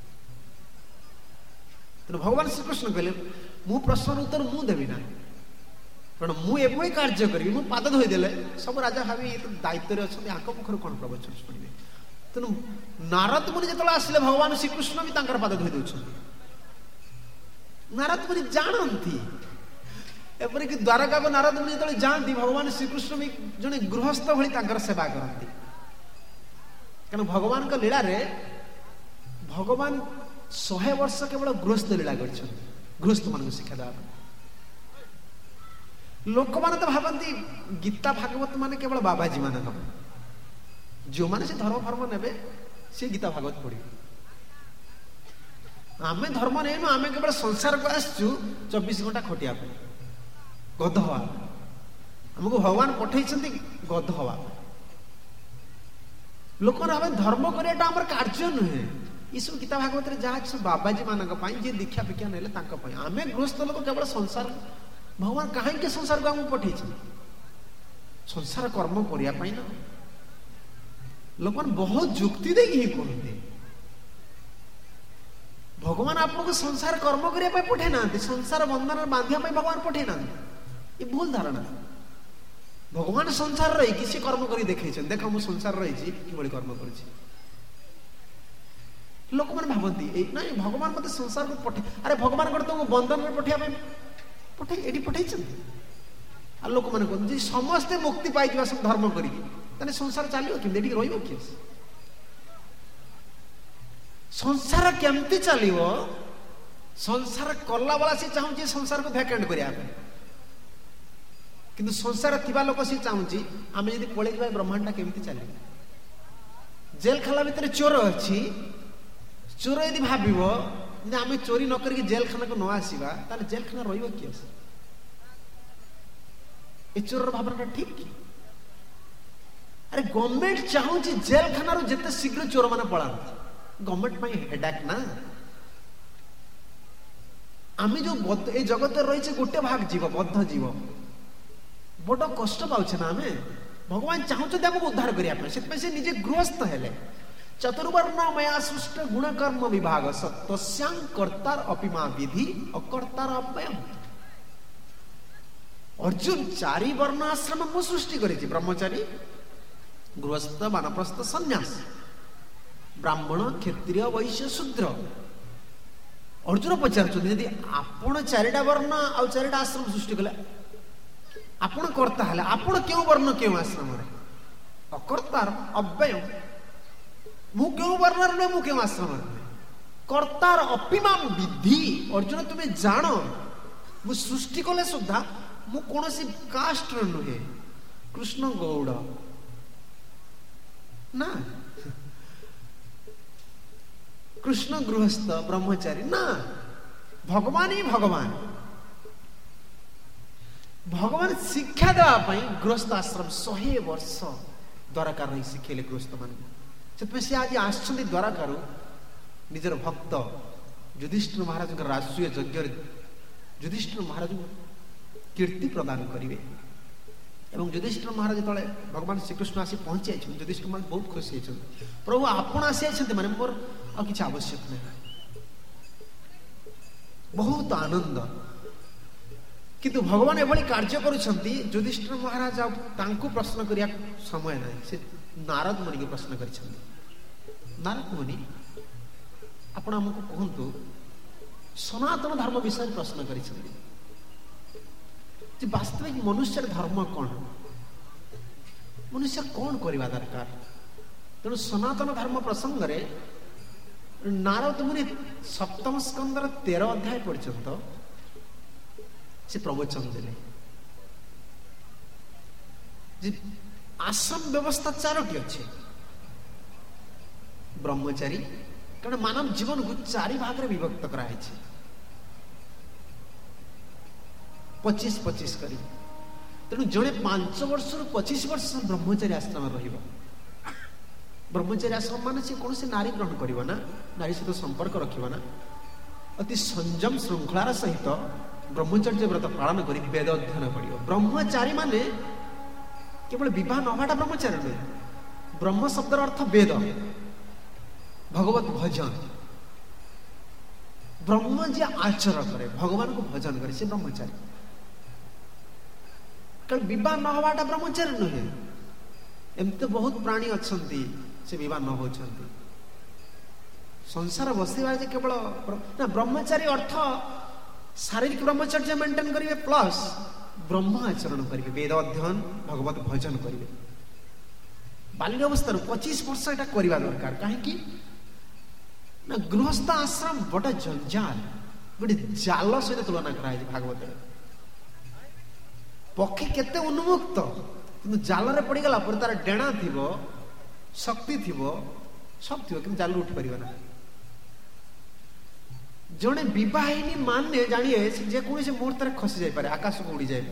ତେଣୁ ଭଗବାନ ଶ୍ରୀକୃଷ୍ଣ କହିଲେ ମୁଁ ପ୍ରଶ୍ନର ଉତ୍ତର ମୁଁ ଦେବି ନାହିଁ, କାରଣ ମୁଁ ଏଭଳି କାର୍ଯ୍ୟ କରିବି, ମୁଁ ପାଦ ଧୋଇଦେଲେ ସବୁ ରାଜା ଭାବି ଏ ଦାୟିତ୍ୱରେ ଅଛନ୍ତି, ଆଙ୍କ ମୁଖରୁ କଣ ପ୍ରବଚନ ଶୁଣିବେ। ତେଣୁ ନାରଦ ମୁନି ଯେତେବେଳେ ଆସିଲେ ଭଗବାନ ଶ୍ରୀକୃଷ୍ଣ ବି ତାଙ୍କର ପାଦ ଧୋଇ ଦେଉଛନ୍ତି। ନାରଦ ମୁନି ଜାଣନ୍ତି, ଏପରିକି ଦ୍ୱାରକାକୁ ନାରଦ ମୁନି ଯେତେବେଳେ ଯାଆନ୍ତି ଭଗବାନ ଶ୍ରୀକୃଷ୍ଣ ବି ଜଣେ ଗୃହସ୍ଥ ଭଳି ତାଙ୍କର ସେବା କରନ୍ତି। କାରଣ ଭଗବାନଙ୍କ ଲୀଳାରେ ଭଗବାନ 100 ବର୍ଷ କେବଳ ଗୃହସ୍ଥ ଲୀଳା କରିଛନ୍ତି, ଗୃହସ୍ଥ ମାନଙ୍କୁ ଶିକ୍ଷା ଦେବା ପାଇଁ। ଲୋକମାନେ ତ ଭାବନ୍ତି ଗୀତା ଭାଗବତ ମାନେ କେବଳ ବାବାଜୀ ମାନଙ୍କ ପାଇଁ, ଯେଉଁମାନେ ସେ ଧର୍ମ ଫର୍ମ ନେବେ ସେ ଗୀତା ଭାଗବତ ପଢିବେ। ଆମେ ଧର୍ମ ନେଇନୁ, ଆମେ କେବଳ ସଂସାରକୁ ଆସିଛୁ 24 ଘଣ୍ଟା ଖଟିବା ପାଇଁ, ଗଧ ହବା। ଆମକୁ ଭଗବାନ ପଠେଇଛନ୍ତି ଗଧ ହବା। ଲୋକମାନେ ଭାବେ ଧର୍ମ କରିବାଟା ଆମର କାର୍ଯ୍ୟ ନୁହେଁ। ଏସବୁ ଗୀତା ଭାଗବତରେ ଯାହା ଅଛି ବାବାଜୀ ମାନଙ୍କ ପାଇଁ, ଯିଏ ଦୀକ୍ଷା ଫିକ୍ଷା ନେଲେ ତାଙ୍କ ପାଇଁ। ଆମେ ଗୃହସ୍ଥ ଲୋକ କେବଳ ସଂସାର, ଭଗବାନ କାହିଁକି ସଂସାରକୁ ଆମକୁ ପଠେଇଛନ୍ତି? ସଂସାର କର୍ମ କରିବା ପାଇଁ ନା। ଲୋକମାନେ ବହୁତ ଯୁକ୍ତି ଦେଇକି ହିଁ କୁହନ୍ତି ଭଗବାନ ଆପଣଙ୍କୁ ସଂସାର କର୍ମ କରିବା ପାଇଁ ପଠେଇ ନାହାନ୍ତି, ସଂସାର ବନ୍ଧନରେ ବାନ୍ଧିବା ପାଇଁ ଭଗବାନ ପଠେଇ ନାହାନ୍ତି। ଏ ଭୁଲ ଧାରଣା। ଭଗବାନ ସଂସାର ରହିକି ସେ କର୍ମ କରି ଦେଖେଇଛନ୍ତି, ଦେଖ ମୁଁ ସଂସାର ରହିଛି କିଭଳି କର୍ମ କରିଛି। ଲୋକମାନେ ଭାବନ୍ତି ନାଇଁ ଭଗବାନ ମତେ ସଂସାରକୁ ପଠେଇ, ଆରେ ଭଗବାନ କଣ ତମକୁ ବନ୍ଧନରେ ପଠେଇବା ପାଇଁ ଏଠି ପଠେଇଛନ୍ତି? ଆଉ ଲୋକମାନେ କୁହନ୍ତି ଯେ ସମସ୍ତେ ମୁକ୍ତି ପାଇଯିବା ସବୁ ଧର୍ମ କରିକି, ତାହେଲେ ସଂସାର ଚାଲିବ କେମିତି? ଏଠିକି ରହିବ କିଏ? ସଂସାର କେମିତି ଚାଲିବ? ସଂସାର କଲା ବେଳା ସେ ଚାହୁଁଛି ସଂସାରକୁ ଭ୍ୟାକେଣ୍ଟ କରିବା ପାଇଁ, କିନ୍ତୁ ସଂସାର ଥିବା ଲୋକ ସେ ଚାହୁଁଛି ଆମେ ଯଦି ପଳେଇଯିବା ବ୍ରହ୍ମାଣ୍ଡଟା କେମିତି ଚାଲିବ? ଜେଲଖାନା ଭିତରେ ଚୋର ଅଛି, ଚୋର ଯଦି ଭାବିବ ଯେ ଆମେ ଚୋରି ନ କରିକି ଜେଲଖାନାକୁ ନ ଆସିବା, ତାହେଲେ ଜେଲଖାନା ରହିବ କିଏ? ଏ ଚୋରର ଭାବନାଟା ଠିକ କି? ଆରେ ଗଭର୍ଣ୍ଣମେଣ୍ଟ ଚାହୁଁଛି ଜେଲଖାନାରୁ ଯେତେ ଶୀଘ୍ର ଚୋର ମାନେ ପଳାନ୍ତି, ଗଭର୍ଣ୍ଣମେଣ୍ଟ ପାଇଁ ହେଡାକ୍ ନା। ଆମେ ଯୋଉ ଏଇ ଜଗତରେ ରହିଛେ ଗୋଟେ ଭାଗ ଜୀବ, ବଦ୍ଧ ଜୀବ, ବଡ କଷ୍ଟ ପାଉଛେ ନା ଆମେ। ଭଗବାନ ଚାହୁଁଛନ୍ତି ଆମକୁ ଉଦ୍ଧାର କରିବା ପାଇଁ, ସେଥିପାଇଁ ସେ ନିଜେ ଗୃହସ୍ଥ ହେଲେ। ଚତୁର୍ବର୍ଣ୍ଣ ମୟା ସୃଷ୍ଟ ଗୁଣକର୍ମ ବିଭାଗ ସତ୍ୟସ୍ୟାଂ କର୍ତ୍ତାର ଅପିମା ବିଧି ଅକର୍ତ୍ତାର ଅବ୍ୟୟମ୍। ଅର୍ଜୁନ 4 ବର୍ଣ୍ଣ ଆଶ୍ରମ ମୁଁ ସୃଷ୍ଟି କରିଛି, ବ୍ରହ୍ମଚାରୀ, ଗୃହସ୍ଥ, ବାନପ୍ରସ୍ଥ, ସନ୍ନ୍ୟାସ, ବ୍ରାହ୍ମଣ, କ୍ଷତ୍ରିୟ, ବୈଶ୍ୟ, ଶୂଦ୍ର। ଅର୍ଜୁନ ପଚାରୁଛନ୍ତି ଯଦି ଆପଣ 4ଟା ବର୍ଣ୍ଣ ଆଉ 4ଟା ଆଶ୍ରମ ସୃଷ୍ଟି କଲେ, ଆପଣ କର୍ତ୍ତା ହେଲେ, ଆପଣ କେଉଁ ବର୍ଣ୍ଣ କେଉଁ ଆଶ୍ରମରେ? ଅକର୍ତ୍ତାର ଅବ୍ୟୟମ୍। ମୁଁ କେଉଁ ବର୍ଣ୍ଣରେ ନୁହେଁ, ମୁଁ କେଉଁ ଆଶ୍ରମରେ ନୁହେଁ। କର୍ତ୍ତାର ଅପିମାମ ବିଧି। ଅର୍ଜୁନ ତୁମେ ଜାଣ ମୁଁ ସୃଷ୍ଟି କଲେ ସୁଦ୍ଧା ମୁଁ କୌଣସି କାଷ୍ଟର ନୁହେଁ। କୃଷ୍ଣ ଗୌଡ଼ ନା, କୃଷ୍ଣ ଗୃହସ୍ଥ ବ୍ରହ୍ମଚାରୀ ନା, ଭଗବାନ ହିଁ ଭଗବାନ। ଭଗବାନ ଶିକ୍ଷା ଦେବା ପାଇଁ ଗୃହସ୍ଥ ଆଶ୍ରମ 100 ବର୍ଷ ଦ୍ୱାରକା ରହି ଶିଖେଇଲେ ଗୃହସ୍ଥ ମାନଙ୍କୁ। ସେଥିପାଇଁ ସେ ଆଜି ଆସିଛନ୍ତି ଦ୍ୱାରକାରୁ ନିଜର ଭକ୍ତ ଯୁଧିଷ୍ଠିର ମହାରାଜଙ୍କ ରାଜସୂୟ ଯଜ୍ଞରେ ଯୁଧିଷ୍ଠିର ମହାରାଜଙ୍କୁ କୀର୍ତ୍ତି ପ୍ରଦାନ କରିବେ। ଏବଂ ଯୁଧିଷ୍ଠିର ମହାରାଜ ଯେତେବେଳେ ଭଗବାନ ଶ୍ରୀକୃଷ୍ଣ ଆସି ପହଞ୍ଚି ଯାଇଛନ୍ତି, ଯୁଧିଷ୍ଠିର ମହାରାଜ ବହୁତ ଖୁସି ହେଇଛନ୍ତି। ପ୍ରଭୁ ଆପଣ ଆସି ଯାଇଛନ୍ତି ମାନେ ମୋର ଆଉ କିଛି ଆବଶ୍ୟକ ନାହିଁ, ବହୁତ ଆନନ୍ଦ। କିନ୍ତୁ ଭଗବାନ ଏଭଳି କାର୍ଯ୍ୟ କରୁଛନ୍ତି, ଯୁଧିଷ୍ଠିର ମହାରାଜ ଆଉ ତାଙ୍କୁ ପ୍ରଶ୍ନ କରିବା ସମୟ ନାହିଁ। ସେ ନାରଦ ମୁନିଙ୍କୁ ପ୍ରଶ୍ନ କରିଛନ୍ତି, ନାରଦ ମୁନି ଆପଣ ଆମକୁ କୁହନ୍ତୁ, ସନାତନ ଧର୍ମ ବିଷୟରେ ପ୍ରଶ୍ନ କରିଛନ୍ତି ଯେ ବାସ୍ତବିକ ମନୁଷ୍ୟର ଧର୍ମ କଣ, ମନୁଷ୍ୟ କଣ କରିବା ଦରକାର। ତେଣୁ ସନାତନ ଧର୍ମ ପ୍ରସଙ୍ଗରେ ନାରଦ ମୁନି 7ମ ସ୍କନ୍ଧର 13 ଅଧ୍ୟାୟ ପର୍ଯ୍ୟନ୍ତ ସେ ପ୍ରବଚନ ଦେଲେ ଯେ आश्रम व्यवस्था 4टी अच्छे। ब्रह्मचारी कारण मानव जीवन को 4 भाग में विभक्त कराई 25-25 करी। तेणु जड़े 5 वर्ष 25 वर्ष ब्रह्मचारी आश्रम रही। ब्रह्मचारी आश्रम मान से कौन से नारी ग्रहण कर ना, नारी सहित संपर्क रखा ना, अति संयम श्रृंखलार सहित ब्रह्मचर्य व्रत पालन कर वेद अध्ययन पड़ो। ब्रह्मचारी माने केवल विवाह नवाटा ब्रह्मचारी नुहे। ब्रह्म शब्दर अर्थ वेद, भगवत भजन। ब्रह्म जी आचरण करे, भगवान को भजन करे, से ब्रह्मचारी। कारण विवाह न हवाटा ब्रह्मचारी नुहे। एमती बहुत प्राणी अच्छा से विवाह न होती। संसार बसवा केवल ना ब्रह्मचारी अर्थ शारीरिक ब्रह्मचर्य मेंटेन करेंगे प्लस ब्रह्म आचरण करेंगे, वेद अध्ययन भगवत भजन करेंगे। बाल्य अवस्था 25 वर्ष एटा करवा दरकार। कहीं ना गृहस्थ आश्रम बड़ा जंजाल, गोटे जाल सहित तुलना कराई भागवत। पक्षी केते उन्मुक्त कि जाल रे पड़गला पर तार डेणा थी, शक्ति थी, सब थी, कि जाल उठी पार ना। जड़े विवाहिनी माने जानिए जेकोसी मुहूर्त खसी जाए, आकाश को उड़ी जाए।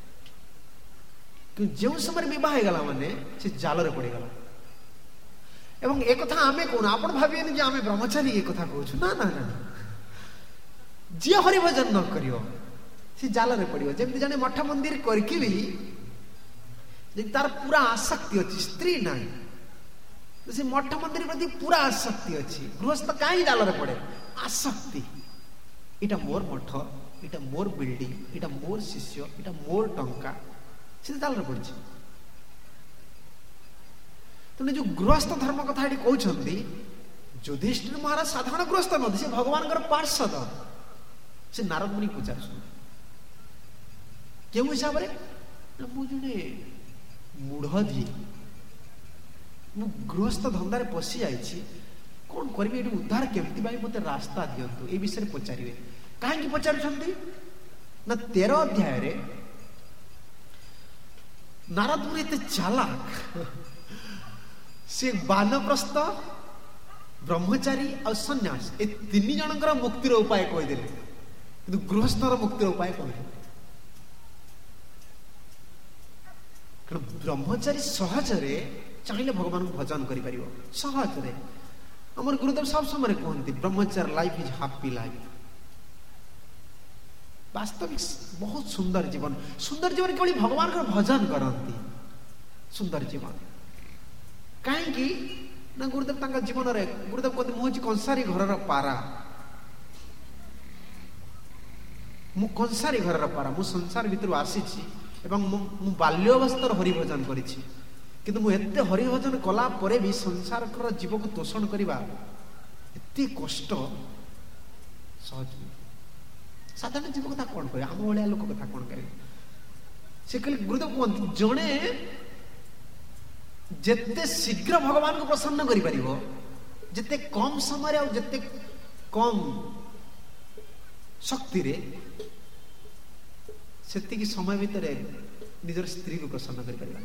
जो समय विवाह गला माने से जाल रे पड़गला। एवं एक कथा आमे कौन आप भाविए जे आमे ब्रह्मचारी एक कथा कहूँ ना ना ना, जी हरिभजन न करियो से जाल रे पड़ियो। जमी जाने मठ मंदिर करके भी तार पूरा आसक्ति अच्छी, स्त्री ना से मठ मंदिर प्रति पूरा आसक्ति अच्छी। गृहस्थ कहीं जाल रे पड़े, आसक्ति। इटा मोर मठ, इटा मोर बिल्डिंग, इटा मोर शिष्य, इटा मोर टंका, से जाल रे पड़ी। तेणु जो गृहस्थ धर्म कथा कहते, युधिष्ठिर महाराज साधारण गृहस्थ नदी, से भगवान पार्षद। से नारद मुनि पचार क्यों हिसाब से मुझे मूढ़धी मु गृहस्थ धंदार पशि जाइए, कौन करी ये उद्धार केमती भाई मत रास्ता दिंतु, ये विषय पचारे। कहीं पचार ना 13 अध्याय नारद मुनि एते चालाक, से बानप्रस्थ, ब्रह्मचारी और सन्यास ए 3 जनकर मुक्तिर उपाय कहदे, कि गृहस्थर मुक्तिर उपाय कह। ब्रह्मचारी सहजरे चाहिए भगवान को भजन कर सहजरे। आम गुरुदेव सब समय कहते ब्रह्मचारी लाइफ इज हैप्पी लाइफ। वास्तविक बहुत सुंदर जीवन, सुंदर जीवन केवल भगवान को भजन करती सुंदर जीवन। कहीं ना गुरुदेव जीवन में गुरुदेव कहते मुझे कंसारी घर पारा, मु कंसारी घर पारा, मु संसार भीतर आसी मु बाल्य अवस्था हरिभजन करी, किंतु मु एते हरिभजन कला परे भी संसार जीव को तोषण करवा एते कष्ट सहज। साधारण जीव कथा कौन कहे, आम भाया लोक कथा कौन कहे। से कहले गुरुदेव कहते जड़े जिते शीघ्र भगवान को प्रसन्न करि परिबो, जिते कम समय और जिते कम शक्ति रे सेति समय भितर निजर स्त्री को प्रसन्न करि परिबा।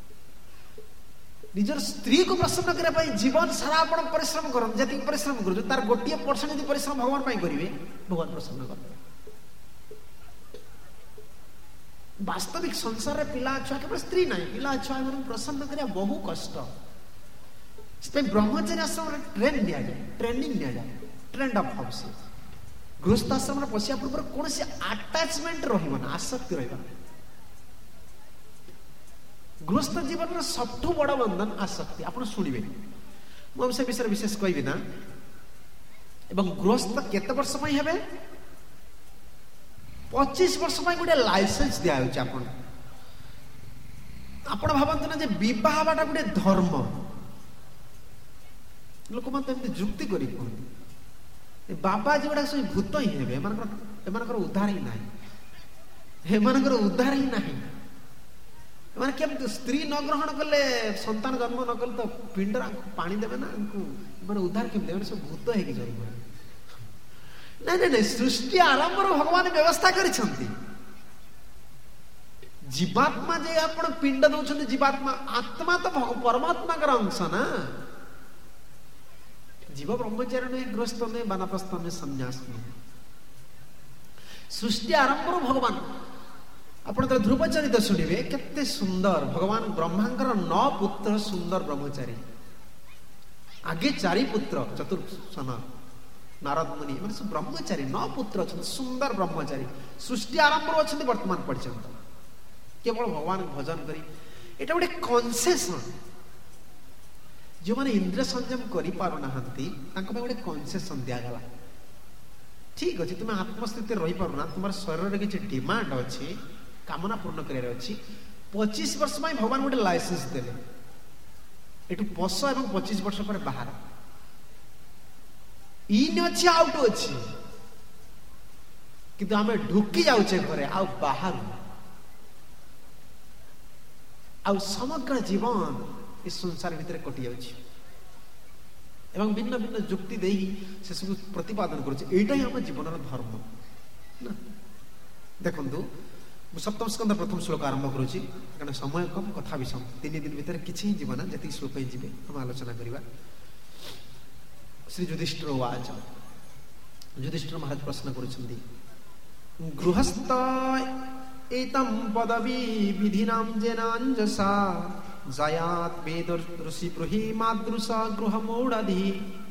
निजर स्त्री को प्रसन्न करने जीवन सारा आप परिश्रम कर, जी परिश्रम कर तार 1% यदि परिश्रम भगवान करेंगे, भगवान प्रसन्न कर। वास्तविक संसार रे पिला छुआ केवल स्त्री नहीं, पिला छुआ प्रसन्न करिया बहु कष्ट। ब्रह्मचर्य आश्रम ट्रेनिंग दिया जाए, ट्रेंड ऑफ हाउस। गृहस्थ आश्रम पशिया पूर्व कौन से अटैचमेंट रहा, आसक्ति रहा। गृहस्थ जीवन सबठू बड़ बंधन आसक्ति। आप शुणवे मुझे विषय विशेष कहबी ना। एवं गृहस्थ केते वर्ष हे 25 वर्ष गोटे लाइसेंस दिया आप भावतु ना बह गोटे धर्म। लोक मैंने जुक्ति कर बाबा जी गुड़ा सब भूत ही हे, उद्धार ही ना, उद्धार ही ना। स्त्री न ग्रहण कले, संतान जन्म न कले तो पिंड पानी देवे ना, उद्धार केमती सब भूत है जन्म। नहीं नहीं नहीं, सृष्टि आरंभ भगवान व्यवस्था कर जीवात्मा जे आपण पिंड दौरान जीवात्मा आत्मा तो परमात्मा का अंश ना। जीव ब्रह्मचारी नुहे, गृहस्थ नुहे, वानप्रस्थ नुहे, संन्यास नुहे। सृष्टि आरंभ भगवान आपण तो ध्रुव चरित शुणवे केते सुंदर। भगवान ब्रह्मांकर 9 पुत्र सुंदर ब्रह्मचारी, आगे 4 पुत्र चतुर्सन नारद मुनि मतलब सब ब्रह्मचारी। 9 पुत्र अच्छा सुंदर ब्रह्मचारी। सृष्टि आरंभ अच्छा वर्तमान पर्यंत केवल भगवान भजन करी। एटा गोटे कनसेसन जो माने इंद्रिय संयम करि पारु नाहंती तांको पे गोटे कनसेसन दिया गला। ठीक अछि तुम आत्मस्थिति रही पारु ना, तुम्हार शरीर रे किछि डिमांड अछि, कामना पूर्ण करियार अछि, 25 वर्ष में भगवान गोटे लाइसेंस देले एटू बस एवं 25 वर्ष पर बाहर इन अच्छी आउट अच्छी किंतु आमे ढुकी जाउछे घरे आ बाहर आ समग्र जीवन इस संसार भितर कटि जाउछि एवं भिन्न भिन्न जुक्ति देई से सब प्रतिपादन करूछे। एटा ही हम जीवनर धर्म ना। देखंतु सप्तम स्कंद प्रथम श्लोक आरंभ करूछि कारण समय कम कथा विषम 3 दिन भितर किछि जीवन जति श्लोक ही जीवे हम आलोचना करिबा। श्री युधिष्ठिर वाच युधिष्ठिर महाराज प्रश्न करुछन्ति गृहस्थ एतम पदवी विधिनाम जेनांजसा जयात वेद ऋषि ब्रूहि मादृश गृहमौढधि।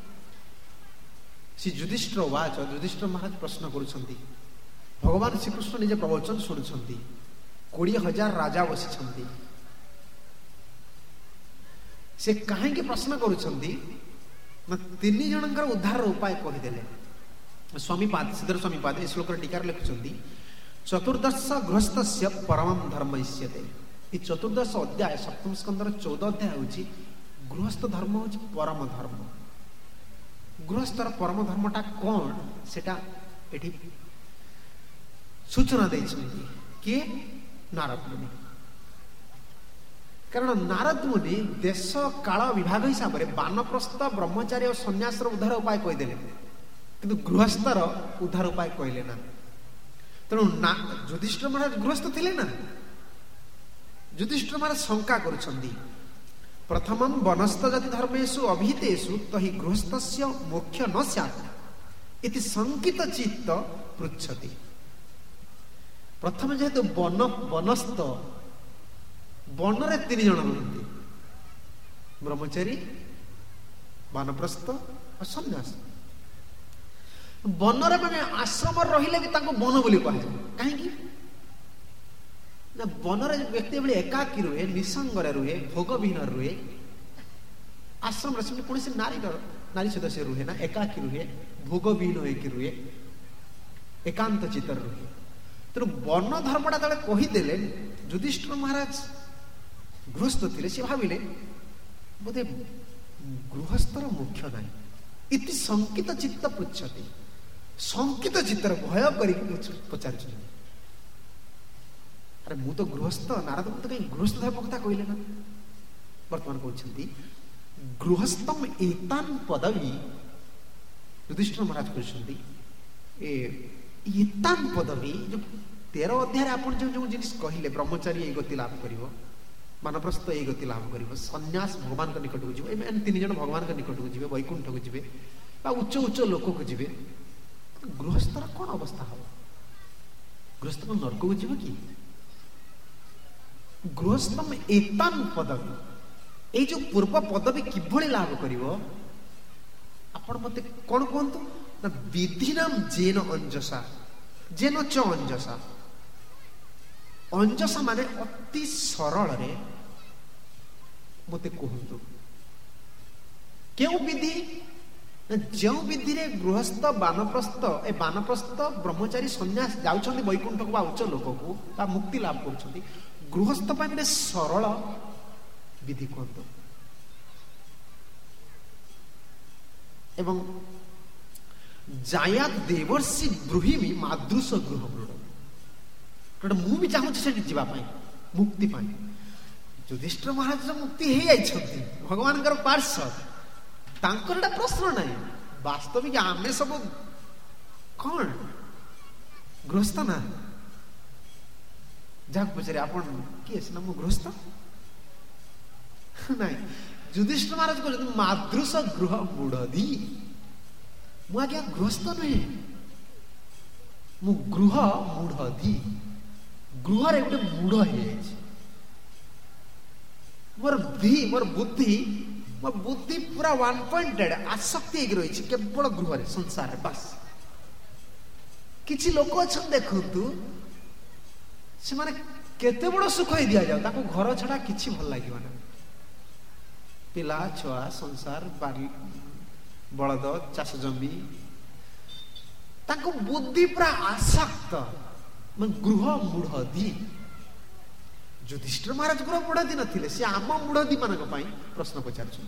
श्री युधिष्ठिर वाच युधिष्ठिर महाराज प्रश्न करुछन्ति भगवान श्रीकृष्ण निजे प्रवचन शुणुछन्ति 20,000 राजा बसिछन्ति से काहेकि प्रश्न करुछन्ति ना 3 जनकर उद्धार उपाय कहिदेले। स्वामीपाद श्रीधर स्वामीपाद ए श्लोक टीकार लिखुछन्ति चतुर्दश गृहस्थस्य परमं धर्म इष्यते। ई चतुर्दश अध्याय सप्तम स्कंदर 14 अध्याय होछि गृहस्थ धर्म होछि परम धर्म। गृहस्थर परम धर्मटा कोन सेटा एठी सूचना दैछन्ति के नारद मुनि। कारण नारद मुनि देश काल विभाग हिसाब से वानप्रस्थ ब्रह्मचारी और सन्यास उद्धार उपाय कहीदेले किंतु गृहस्थर उद्धार उपाय कहले ना। तेणु युधिष्ठिर महाराज गृहस्थ थिले ना। युधिष्ठिर महाराज शंका करुछन्ति प्रथमं वनस्थ जाति धर्मेषु अभिहितेषु तहि गृहस्थस्य मोक्ष न स्यात् इति शंकित चित्त पृच्छति। प्रथम जेहेतु वनस्थ बनरे 3 जन रहते ब्रह्मचारी वानप्रस्थ और सन्यास। बनरे माने आश्रम रहिले भी ताको बन बोली कहे काहेकि ना बनरे व्यक्ति बले एकाकी रुहे निसंग रुहे भोगविहीन रुहे। आश्रम रसम पुणी से नारी सदस्य रुहे ना एकाकी रुहे भोगविहीन होइकि रुहे एकांत चित्तर रुहे। तेणु वन धर्मटा तले कहीदेले युधिष्ठिर महाराज गृहस्थ थिले से भाविले बोधे गृहस्थर मुख्य नाई इति शंकित चित्त पृच्छति। शंकित चित्तर भय करी पचार अरे मु तो गृहस्थ नारद मु तो कहीं गृहस्थ धर्म कथा कहले ना। वर्तमान कहउछन्ति गृहस्थम एतान पदवी युधिष्ठिर महाराज कहउछन्ति ए एतान पदवी जो 13 अध्याय आपण जो जिनिस कहिले ब्रह्मचारी ए गति लाभ करिवो वानप्रस्थ ए गति लाभ करिवो सन्यास भगवान के निकट को जीवो ए 3 जन भगवान के निकट को जीवे वैकुंठ को जीवे बा उच्च उच्च लोक को जीवे। गृहस्थर कौन अवस्था हो गृहस्थ को नरक को जीव कि गृहस्थम एतान पदवी ए जो पूर्व पदवी किभଳି लाभ करिवो आपण मते कोन कोंतु ना विधिनाम जेन अंजसा जेन च अंजसा। अंजसा माने अति सरल रे मते कहंतु केउ विधि जो विधि रे गृहस्थ वानप्रस्थ ए वानप्रस्थ ब्रह्मचारी सन्यास जाउछन्ति वैकुंठ को बा उच्च लोक को बा मुक्ति लाभ करछन्ति गृहस्थ पा गोटे सरल विधि कहंतु। एवं जायात देवर्षि ब्रूहिमी मादृश गृह मृड मु भी चाहूँ से जीवा मुक्ति पाई। युधिष्ठिर महाराज मुक्ति हो जाइछन्ति भगवान पार्षद तांकर एटा प्रश्न नहीं वास्तविक आमे सब कौन गृहस्थ ना ଯାହାକୁ ପଚାରେ ଆପଣ କିଏ? ସିନା ମୁଁ ଗୃହସ୍ଥ। ନାଇଁ, ଯୁଧିଷ୍ଠିର ମହାରାଜ କହୁଛନ୍ତି ମାଦୃଶ ଗୃହ ମୂଢ଼ଧି। ମୁଁ ଆଜ୍ଞା ଗୃହସ୍ଥ ନୁହେଁ, ମୁଁ ଗୃହ ମୂଢ଼ଧି। ଗୃହରେ ଗୋଟେ ମୂଢ଼ ହେଇଯାଇଛି। ମୋର ବୁଦ୍ଧି ପୁରା ୱାନ୍ ପଏଣ୍ଟେଡ ଆସକ୍ତି ହେଇକି ରହିଛି କେବଳ ଗୃହରେ, ସଂସାରରେ ବାସ୍। କିଛି ଲୋକ ଅଛନ୍ତି ଦେଖନ୍ତୁ, ସେମାନେ କେତେ ବଡ ସୁଖ ହେଇ ଦିଆଯାଉ ତାଙ୍କୁ ଘର ଛଡା କିଛି ଭଲ ଲାଗିବ ନା। ପିଲା ଛୁଆ, ସଂସାର, ବଳଦ, ଚାଷ ଜମି, ତାଙ୍କ ବୁଦ୍ଧି ପୁରା ଆସକ୍ତ, ଗୃହ ମୂଢ଼ଧି। ଯୁଧିଷ୍ଠିର ମହାରାଜ ଗୃହ ମୂଢ଼ଧି ନଥିଲେ, ସେ ଆମ ମୂଢ଼ଧି ମାନଙ୍କ ପାଇଁ ପ୍ରଶ୍ନ ପଚାରୁଛନ୍ତି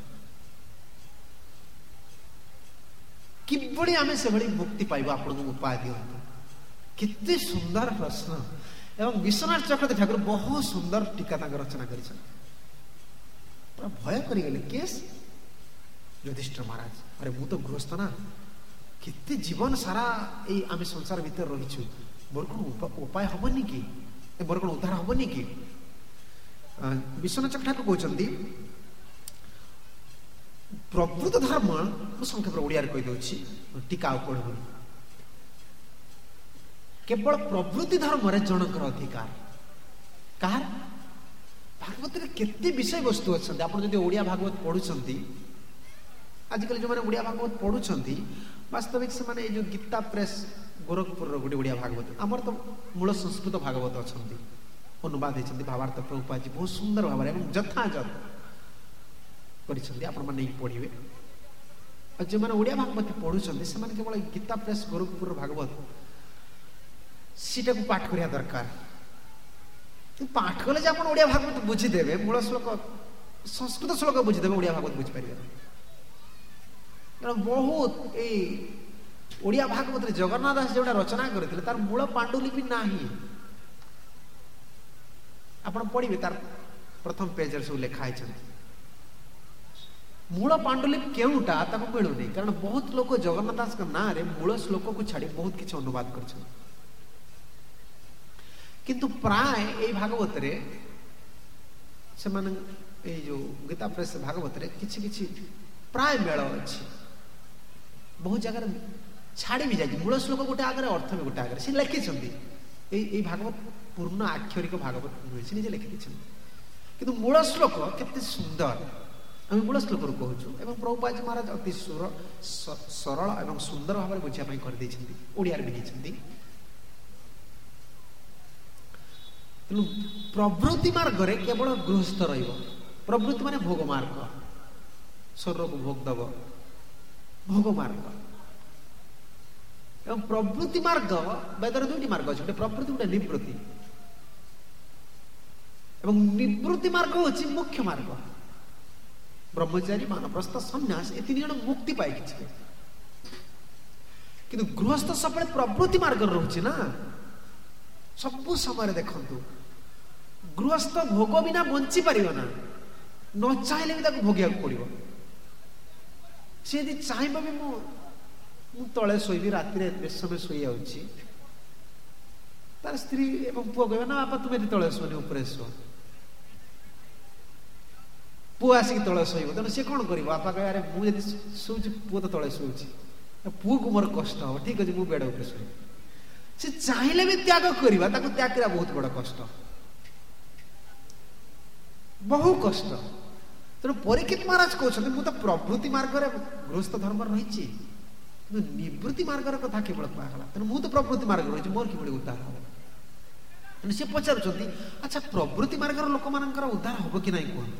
କିଭଳି ଆମେ ସେଭଳି ମୁକ୍ତି ପାଇବୁ, ଆପଣଙ୍କୁ ଉପାୟ ଦିଅନ୍ତୁ। କେତେ ସୁନ୍ଦର ପ୍ରଶ୍ନ। ଏବଂ ବିଶ୍ୱନାଥ ଚକ୍ରବର୍ତ୍ତୀ ଠାକୁର ବହୁତ ସୁନ୍ଦର ଟୀକା ତାଙ୍କ ରଚନା କରିଛନ୍ତି। ପୁରା ଭୟ କରିଗଲେ କେସ୍ ଯୁଧିଷ୍ଠିର ମହାରାଜ, ଆରେ ମୁଁ ତ ଗୃହସ୍ଥ ନା, କେତେ ଜୀବନ ସାରା ଏଇ ଆମେ ସଂସାର ଭିତରେ ରହିଛୁ, ମୋର କଣ ଉପାୟ ହବନି କି, ମୋର କଣ ଉଦ୍ଧାର ହବନି କି? ବିଶ୍ୱନାଥ ଚକ୍ର ଠାକୁର କହୁଛନ୍ତି ପ୍ରକୃତ ଧର୍ମ, ମୁଁ ସଂକ୍ଷେପରେ ଓଡ଼ିଆରେ କହିଦେଉଛି, ଟୀକା ଆଉ ପଢିବୁନି। କେବଳ ପ୍ରବୃତ୍ତି ଧର୍ମରେ ଜଣଙ୍କର ଅଧିକାର। କାହାର? ଭାଗବତରେ କେତେ ବିଷୟବସ୍ତୁ ଅଛନ୍ତି। ଆପଣ ଯଦି ଓଡ଼ିଆ ଭାଗବତ ପଢୁଛନ୍ତି, ଆଜିକାଲି ଯୋଉମାନେ ଓଡ଼ିଆ ଭାଗବତ ପଢୁଛନ୍ତି, ବାସ୍ତବିକ ସେମାନେ ଏଇ ଯୋଉ ଗୀତା ପ୍ରେସ ଗୋରଖପୁରର ଗୋଟେ ଓଡ଼ିଆ ଭାଗବତ, ଆମର ତ ମୂଳ ସଂସ୍କୃତ ଭାଗବତ ଅଛନ୍ତି, ଅନୁବାଦ ହେଇଛନ୍ତି ଭାବାର୍ଥ ପ୍ରଭୁପାଦଜୀ ବହୁତ ସୁନ୍ଦର ଭାବରେ ଏବଂ ଯଥାଯଥ କରିଛନ୍ତି, ଆପଣମାନେ ନେଇକି ପଢିବେ। ଆଉ ଯେଉଁମାନେ ଓଡ଼ିଆ ଭାଗବତ ପଢୁଛନ୍ତି ସେମାନେ କେବଳ ଗୀତା ପ୍ରେସ ଗୋରଖପୁରର ଭାଗବତ ସେଟାକୁ ପାଠ କରିବା ଦରକାର। ପାଠ କଲେ ଯେ ଆପଣ ଓଡ଼ିଆ ଭାଗବତ ବୁଝିଦେବେ, ମୂଳ ଶ୍ଲୋକ ସଂସ୍କୃତ ଶ୍ଲୋକ ବୁଝିଦେବେ, ଓଡ଼ିଆ ଭାଗବତ ବୁଝିପାରିବେ। କାରଣ ବହୁତ ଏଇ ଓଡ଼ିଆ ଭାଗବତରେ ଜଗନ୍ନାଥ ଦାସ ଯୋଉଟା ରଚନା କରିଥିଲେ ତାର ମୂଳ ପାଣ୍ଡୁଲିପି ନାହିଁ। ଆପଣ ପଢିବେ, ତାର ପ୍ରଥମ ପେଜରେ ସବୁ ଲେଖା ହେଇଛନ୍ତି। ମୂଳ ପାଣ୍ଡୁଲିପି କେଉଁଟା ତାକୁ ମିଳୁନି, କାରଣ ବହୁତ ଲୋକ ଜଗନ୍ନାଥ ଦାସଙ୍କ ନାଁରେ ମୂଳ ଶ୍ଲୋକକୁ ଛାଡି ବହୁତ କିଛି ଅନୁବାଦ କରିଛନ୍ତି। କିନ୍ତୁ ପ୍ରାୟ ଏଇ ଭାଗବତରେ ସେମାନେ ଏଇ ଯୋଉ ଗୀତା ପ୍ରେସ ଭାଗବତରେ କିଛି କିଛି ପ୍ରାୟ ମେଳ ଅଛି, ବହୁତ ଜାଗାରେ ଛାଡି ବି ଯାଇଛି। ମୂଳ ଶ୍ଲୋକ ଗୋଟେ ଆଗରେ, ଅର୍ଥ ବି ଗୋଟେ ଆଗରେ। ସେ ଲେଖିଛନ୍ତି ଏଇ ଭାଗବତ ପୂର୍ଣ୍ଣ ଆକ୍ଷରିକ ଭାଗବତ ନୁହେଁ, ସେ ନିଜେ ଲେଖିଦେଇଛନ୍ତି। କିନ୍ତୁ ମୂଳ ଶ୍ଲୋକ କେତେ ସୁନ୍ଦର, ଆମେ ମୂଳ ଶ୍ଲୋକରୁ କହୁଛୁ। ଏବଂ ପ୍ରଭୁପାଦଜୀ ମହାରାଜ ଅତି ସରଳ ଏବଂ ସୁନ୍ଦର ଭାବରେ ବୁଝିବା ପାଇଁ କରିଦେଇଛନ୍ତି, ଓଡ଼ିଆରେ ବି ଦେଇଛନ୍ତି। ତେଣୁ ପ୍ରବୃତ୍ତି ମାର୍ଗରେ କେବଳ ଗୃହସ୍ଥ ରହିବ। ପ୍ରବୃତ୍ତି ମାନେ ଭୋଗ ମାର୍ଗ, ଶରୀରକୁ ଭୋଗ ଦବ, ଭୋଗ ମାର୍ଗ। ଏବଂ ପ୍ରବୃତ୍ତି ମାର୍ଗ, ବେଦରେ ଦୁଇଟି ମାର୍ଗ ଅଛି, ଗୋଟେ ପ୍ରବୃତ୍ତି, ଗୋଟେ ନିବୃତ୍ତି। ଏବଂ ନିବୃତ୍ତି ମାର୍ଗ ହଉଛି ମୁଖ୍ୟ ମାର୍ଗ। ବ୍ରହ୍ମଚାରୀ, ବାନପ୍ରସ୍ଥ, ସନ୍ନ୍ୟାସ, ଏ ତିନି ଜଣ ମୁକ୍ତି ପାଇକି ଯିବେ। କିନ୍ତୁ ଗୃହସ୍ଥ ସବୁବେଳେ ପ୍ରବୃତ୍ତି ମାର୍ଗରେ ରହୁଛି ନା। ସବୁ ସମୟରେ ଦେଖନ୍ତୁ, ଗୃହସ୍ଥ ଭୋଗ ବିନା ବଞ୍ଚି ପାରିବ ନା, ନ ଚାହିଁଲେ ବି ତାକୁ ଭୋଗିବାକୁ ପଡିବ। ସେ ଯଦି ଚାହିଁବ ବି ମୁଁ ତଳେ ଶୋଇବି, ରାତିରେ ବେଶ ସମୟ ଶୋଇ ଯାଉଛି, ତାର ସ୍ତ୍ରୀ ଏବଂ ପୁଅ କହିବେ ନା ବାପା ତୁମେ ତଳେ ଶୋନି, ଉପରେ ଶୁଅ। ପୁଅ ଆସିକି ତଳେ ଶୋଇବ, ତେଣୁ ସେ କଣ କରିବ? ବାପା କହିବେ ଆରେ ମୁଁ ଯଦି ଶୋଉଛି, ପୁଅ ତ ତଳେ ଶୋଉଛି, ପୁଅକୁ ମୋର କଷ୍ଟ ହବ, ଠିକ ଅଛି ମୁଁ ବେଡ ଉପରେ ଶୋଇବି। ସେ ଚାହିଁଲେ ବି ତ୍ୟାଗ କରିବା, ତାକୁ ତ୍ୟାଗ କରିବା ବହୁତ ବଡ କଷ୍ଟ, ବହୁ କଷ୍ଟ। ତେଣୁ ପରୀକ୍ଷିତ ମହାରାଜ କହୁଛନ୍ତି ମୁଁ ତ ପ୍ରବୃତ୍ତି ମାର୍ଗରେ ଗୃହସ୍ଥ ଧର୍ମରେ ରହିଛି, କିନ୍ତୁ ନିବୃତ୍ତି ମାର୍ଗର କଥା କେବଳ କୁହାଗଲା। ତେଣୁ ମୁଁ ତ ପ୍ରବୃତ୍ତି ମାର୍ଗରେ ରହିଛି, ମୋର କିଭଳି ଉଦ୍ଧାର ହବ? ତେଣୁ ସେ ପଚାରୁଛନ୍ତି, ଆଚ୍ଛା ପ୍ରବୃତ୍ତି ମାର୍ଗର ଲୋକମାନଙ୍କର ଉଦ୍ଧାର ହବ କି ନାହିଁ କୁହନ୍ତୁ?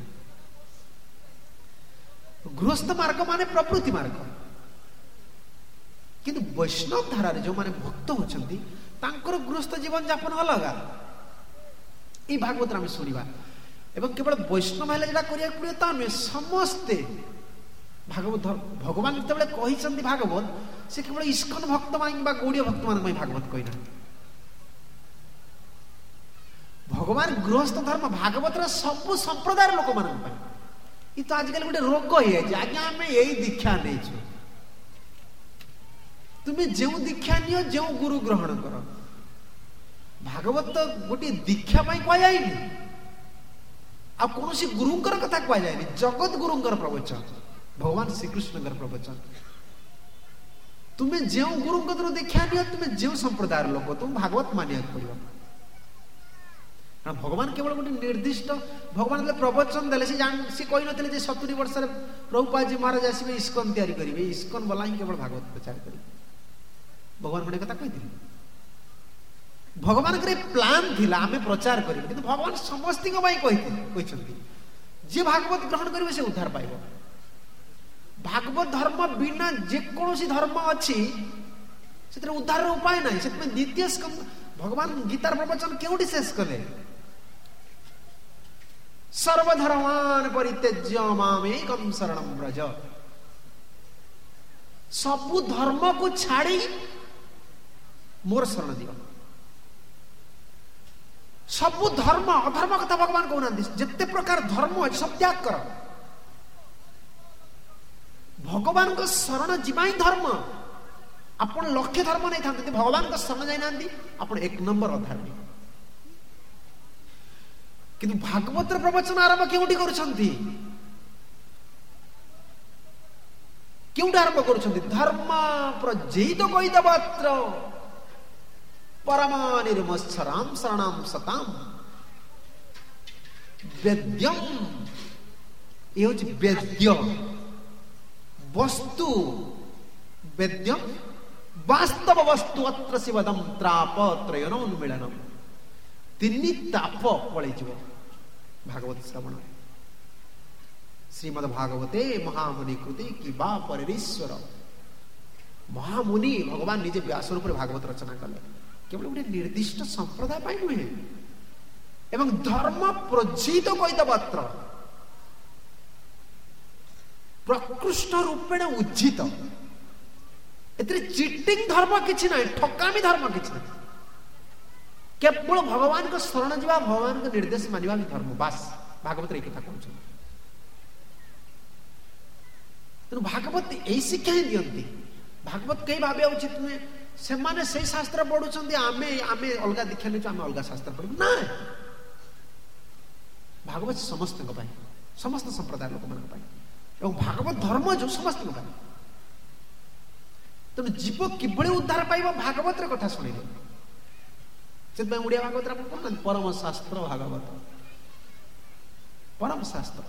ଗୃହସ୍ଥ ମାର୍ଗ ମାନେ ପ୍ରବୃତ୍ତି ମାର୍ଗ, କିନ୍ତୁ ବୈଷ୍ଣବ ଧାରାରେ ଯୋଉମାନେ ଭକ୍ତ ହଉଛନ୍ତି ତାଙ୍କର ଗୃହସ୍ଥ ଜୀବନ ଯାପନ ଅଲଗା। ଏଇ ଭାଗବତରେ ଆମେ ଶୁଣିବା। ଏବଂ କେବଳ ବୈଷ୍ଣବ ହେଲେ ଯେଟା କରିବାକୁ ପଡିବ ତା ନୁହେଁ, ସମସ୍ତେ ଭାଗବତ ଭଗବାନ ଯେତେବେଳେ କହିଛନ୍ତି ଭାଗବତ, ସେ କେବଳ ଇସ୍କନ ଭକ୍ତ ମାନଙ୍କ ବା ଗୌଡୀୟ ଭକ୍ତ ମାନଙ୍କ ପାଇଁ ଭାଗବତ କହିନାହାନ୍ତି। ଭଗବାନ ଗୃହସ୍ଥ ଧର୍ମ ଭାଗବତର ସବୁ ସମ୍ପ୍ରଦାୟର ଲୋକମାନଙ୍କ ପାଇଁ। ଏ ତ ଆଜିକାଲି ଗୋଟେ ରୋଗ ହେଇଯାଇଛି, ଆଜ୍ଞା ଆମେ ଏଇ ଦୀକ୍ଷା ନେଇଛୁ, ତୁମେ ଯେଉଁ ଦୀକ୍ଷା ନିଅ, ଯେଉଁ ଗୁରୁ ଗ୍ରହଣ କର। भागवत गोटे दीक्षा कह जाए आ कौन गुरुंकर कथा कह जाए जगत गुरुंकर प्रवचन भगवान श्रीकृष्ण प्रवचन तुम्हें जो गुरु दीक्षा नि तुम्हें जो संप्रदाय लोक तुम भागवत मानिया पड़ो भगवान केवल गोटे निर्दिष्ट भगवान प्रवचन देले से कही नथिले 70 वर्ष प्रभुपाद जी महाराज आसवे इस्कन तैयारी करेंगे इस्कन वाला ही केवल भागवत प्रचार करेंगे भगवान गोटे कथा कही भगवान प्लान थिला आमे प्रचार करेंगे किंतु भगवान समस्त जे भागवत ग्रहण करेंगे से उद्धार पाइब भागवत धर्म बिना जेकोसी धर्म अच्छी से उद्धार उपाय ना से द्वितीय स्कंद भगवान गीतार प्रवचन केउटी शेष कले सर्वधर्मान परित्यज्य मामेकं शरणं व्रज सबु धर्म को छाड़ी मोर शरण दियो सबु धर्म अधर्म कथा भगवान कहना जिते प्रकार धर्म अच्छे सब त्याग कर भगवान को शरण जीवा ही धर्म आपण लक्ष्य धर्म नहीं था भगवान को शरण जाना आप एक नंबर अधार्मिक किंतु भागवत प्रवचन आरंभ केउटी करूछंती आरंभ करूछंती धर्म प्रजेत कईतवत्र परमानिर्मत्सराम शरणाम सताम वेद्यम ये वेद्य वस्तु वेद्यम वास्तव वस्तु अत्र शिवदम त्राप त्रयनोन्मिलनम तीन ताप पलि भागवत श्रवण श्रीमद भागवते महामुनि कृति कि बा परेश्वर महामुनि भगवान निजे व्यास रूप भागवत रचना कले केवल गोटे निर्दिष्ट संप्रदाय पाई नुहे एवं धर्म प्रजित कईतवत्र प्रकृष्ट रूपेण उज्जित एतरे चिटिंग धर्म किछि ना ठकामी धर्म किछि ना केवल भगवान को शरण जीवा भगवान को निर्देश मानिबा भी धर्म बास भागवत रे कथा कहउछ तो भागवत एई शिक्षा ही दियंती भागवत कई भाबे उचित नुहे से माने से शास्त्र पढुछंती आमे अलगा दीक्षा नै आमे अलगा शास्त्र पढु ना भागवत समस्त को पाई समस्त संप्रदाय लोक मन पाई एवं भागवत धर्म जो समस्त को पाई तो जीव किभଳି उद्धार पाइबो भागवत रे कथा सुनिले से उड़िया भागवत परम शास्त्र भागवत परम शास्त्र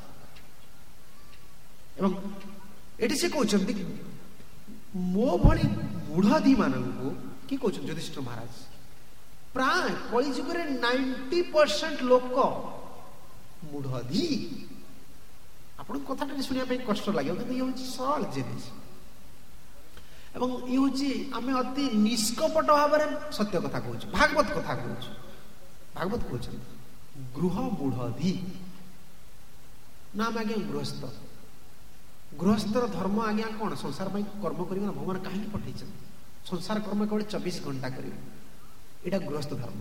एवं एटी से कहते मो भली मूढ़धी मानू कि कहते युधिष्ठिर महाराज प्राय कलिजुग 90% लोक मूढ़धी आप कथा शुणा कष्ट लगे कि ये सरल जिनिस एवं ये आम अति निष्कपट भाव सत्य कथा कहूँ भागवत कथा कहूँ भागवत कहते गृह मूढ़धी ना आम आज्ञा गृहस्थ गृहस्थर धर्म आज्ञा कौन संसार कर्म कर भगवान कहीं पठे संसार कर्म केवल 24 घंटा करेंगे यहाँ गृहस्थ धर्म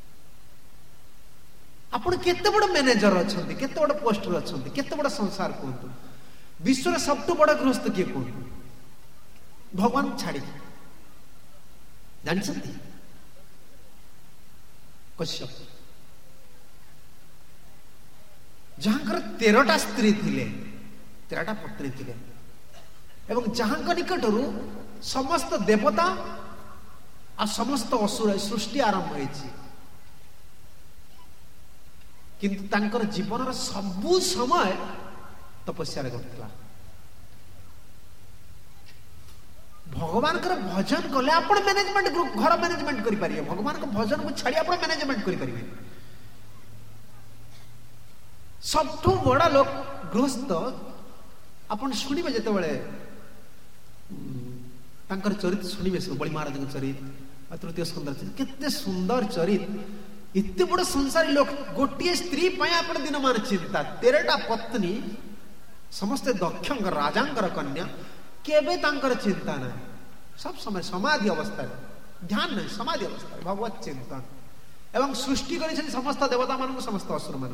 आपण केते बड़ मैनेजर अच्छा केते बड़ पोस्टर अच्छा केते बड़ संसार कहतु विश्व सबठू बड़ गृहस्थ किए कहतु भगवान छाड़ी जानते कश्यप जहां 13टा स्त्री थिले 13टा पत्नी थिले एवं जहां निकटरू समस्त देवता आ समस्त असुर सृष्टि आरंभ होइछि किंतु तांकर जीवनर सबु समय तपस्या रे गतला भगवान भजन कले आप मैनेजमेंट घर मैनेजमेंट करें भगवान को भजन को छाड़ी आप मैनेजमेंट करें सबठू बड़ा लोक गृहस्थ आप शुणवे जो चरित शुणवे बलि महाराज चरित तृतीय स्कंद केते सुंदर चरित इतने बड़ संसारी लोक गोटे स्त्री आप दिन मान चिंता 13टा पत्नी समस्ते दक्ष राजा कन्या केबे तांकर चिंता ना सब समय समाधि अवस्था ध्यान नहीं समाधि अवस्था भगवत चिंतन एवं सृष्टि कर समस्त देवता मान समस्त असुर मान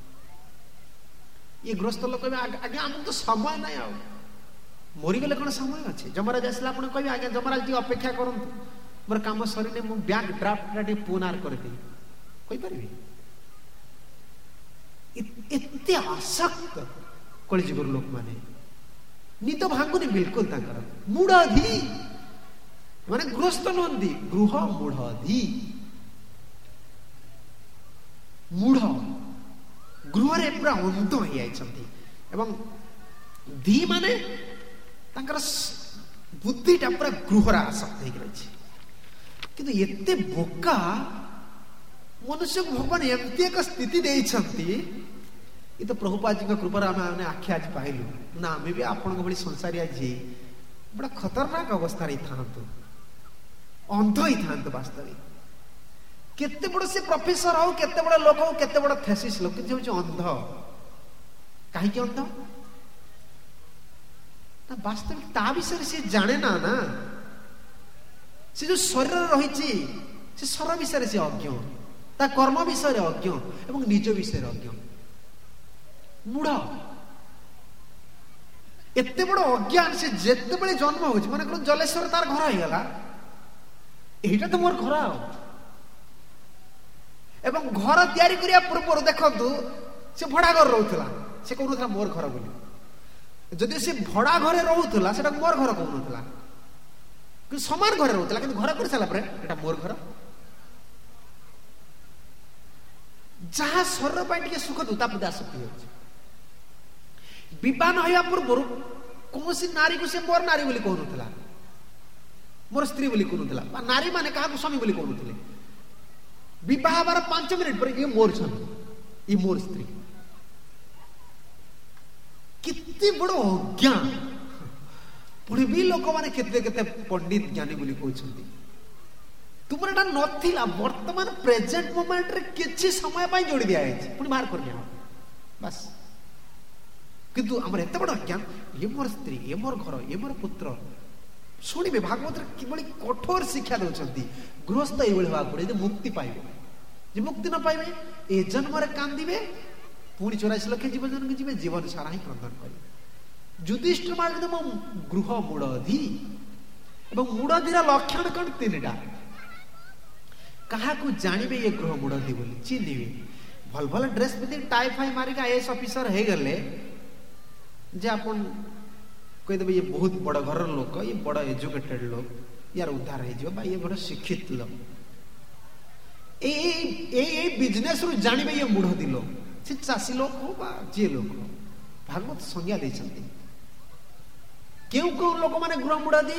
ये गृहस्थ लोक आज्ञा आम तो समय ना मरीगले कौन समय अच्छे जमराज आसला आप कहे आज्ञा जमराज टी अपेक्षा करूँ मोर काम सरी मु बैंक ड्राफ्ट पुनर करदे कहीपरि एते आसक्त कलिजुगर लोक माने निद भांगुनी बिल्कुल मूढ़ी माने गृहस्थ नुहति गृह मूढ़ी मूढ़ गृह पूरा अंध हो जाती धी माने बुद्धिटा पूरा गृहर आसक्त हो किंतु एते बोका मनुष्य को भगवान एमती एक स्थिति देइछंती ये तो प्रभुपाद जी कृपा आम आखि आज पाइलु ना आम भी आपण भली संसारिया जी बड़ा खतरनाक अवस्था था अंध ही था वास्तविक केते बड़ से प्रोफेसर हो केते बड़ लोक हो केते बड़ थेसिस लोक जो अंध कहीं अंध ना वास्तविक ता विषय से जाने ना ना से जो शरीर रही से शरीर विषय से अज्ञ ता कर्म विषय अज्ञ एवं निज विषय अज्ञ मूढ़ एते बड़ अज्ञान से जेते बड़े जन्म हो मन जलेश्वर तार घर हो गला यहीटा तो मोर घर एवं घर तैयारी करिया पूर्व देखंतु से भड़ा घर रहउतला से कहउतला मोर घर बोली जदि से भड़ा घरे रहउतला सेटा मोर घर कहउतला कि समान घर रहउतला कि घर कर साला परे एटा मोर घर जहाँ शरीर पर सुख दूता बुदा शक्ति हो विवाह होया पूर्व कौन सी नारी को से मोर नारी बोली कहउतला मोर स्त्री बोली कहउतला नारी माने काहा स्वामी बोली कहउतले विवाह बार 5 मिनिट पर ये मोर स्वामी ये मोर स्त्री कितनी बड़ो अज्ञान पुणी भी लोक माने केते केते पंडित ज्ञानी बोली कहउछंती तुमर एटा नथिला वर्तमान प्रेजेंट मोमेंट रे किछि समय पाई जोड़ी दिया है पुणी बाहर कर दिया बस किंतु हमर एते बड़ ज्ञान ये मोर स्त्री ये मोर घर ये मोर पुत्र शुणिबे भागवत रे किबळी कठोर शिक्षा दउछंती गृहस्थ ए बळी भाग पड़े मुक्ति पाइबे जे मुक्ति न पाइबे ए जन्म रे कांदिबे पुणी 84 लाख जीवन जन के जीवे जीवन सारा ही क्रंदन करिबे युधिष्ठिर मार्ग दम गृह मूढ़धी एवं मूढ़धीर लक्षण कौन तीनटा कहा को जानिबे ये गृह मूढ़धी बोली चिन्हिबे भल भल ड्रेस पिंधि टाई फाई मारिक आईएएस ऑफिसर हे गले जे अपन कह देबे ये बहुत बड़ घर लोक ये बड़ एजुकेटेड लोक यार उद्धार हो जियो बा ये बड़ शिक्षित लोक ए बिजनेस रु जानिबे ये मूढ़धी लोक से चासी लोक हो बा जे लोक हो भागवत संज्ञा देछंती केउ को लोक माने गृह मूढ़धी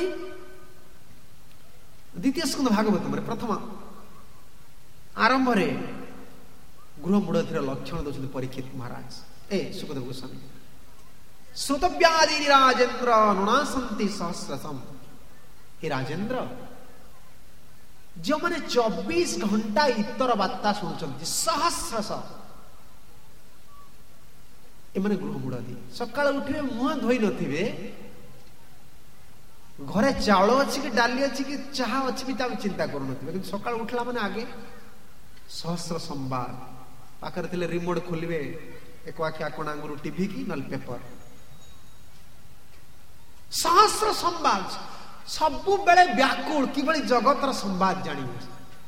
द्वितीय स्कंद भागवत में प्रथम आरंभ रे गृह मूढ़धीर लक्षण दउछंती परीक्षित महाराज ए सुखदेव गोस्वामी श्रुतव्यादि राजेंद्र नुनासंति सहस्रसम हे राजेंद्र जो माने 24 घंटा इतर बार्ता सुनुचंती सहस्रस ए माने गृह मूढ़धी सकाळ उठिबे मुह धोई नथिबे घरे चाउल अच्छी कि डाली अच्छी कि चाहा अच्छी भी ताकि चिंता करू नथिबे कि सकाळ उठला माने आगे सहस्र संवाद पाखर थिले रिमोट खोलिबे एक आखिया कोण आंगुरु टीवी की नल पेपर सहस्र संवाद सबु बेले व्याकुल किबळी जगतर संवाद जानिबे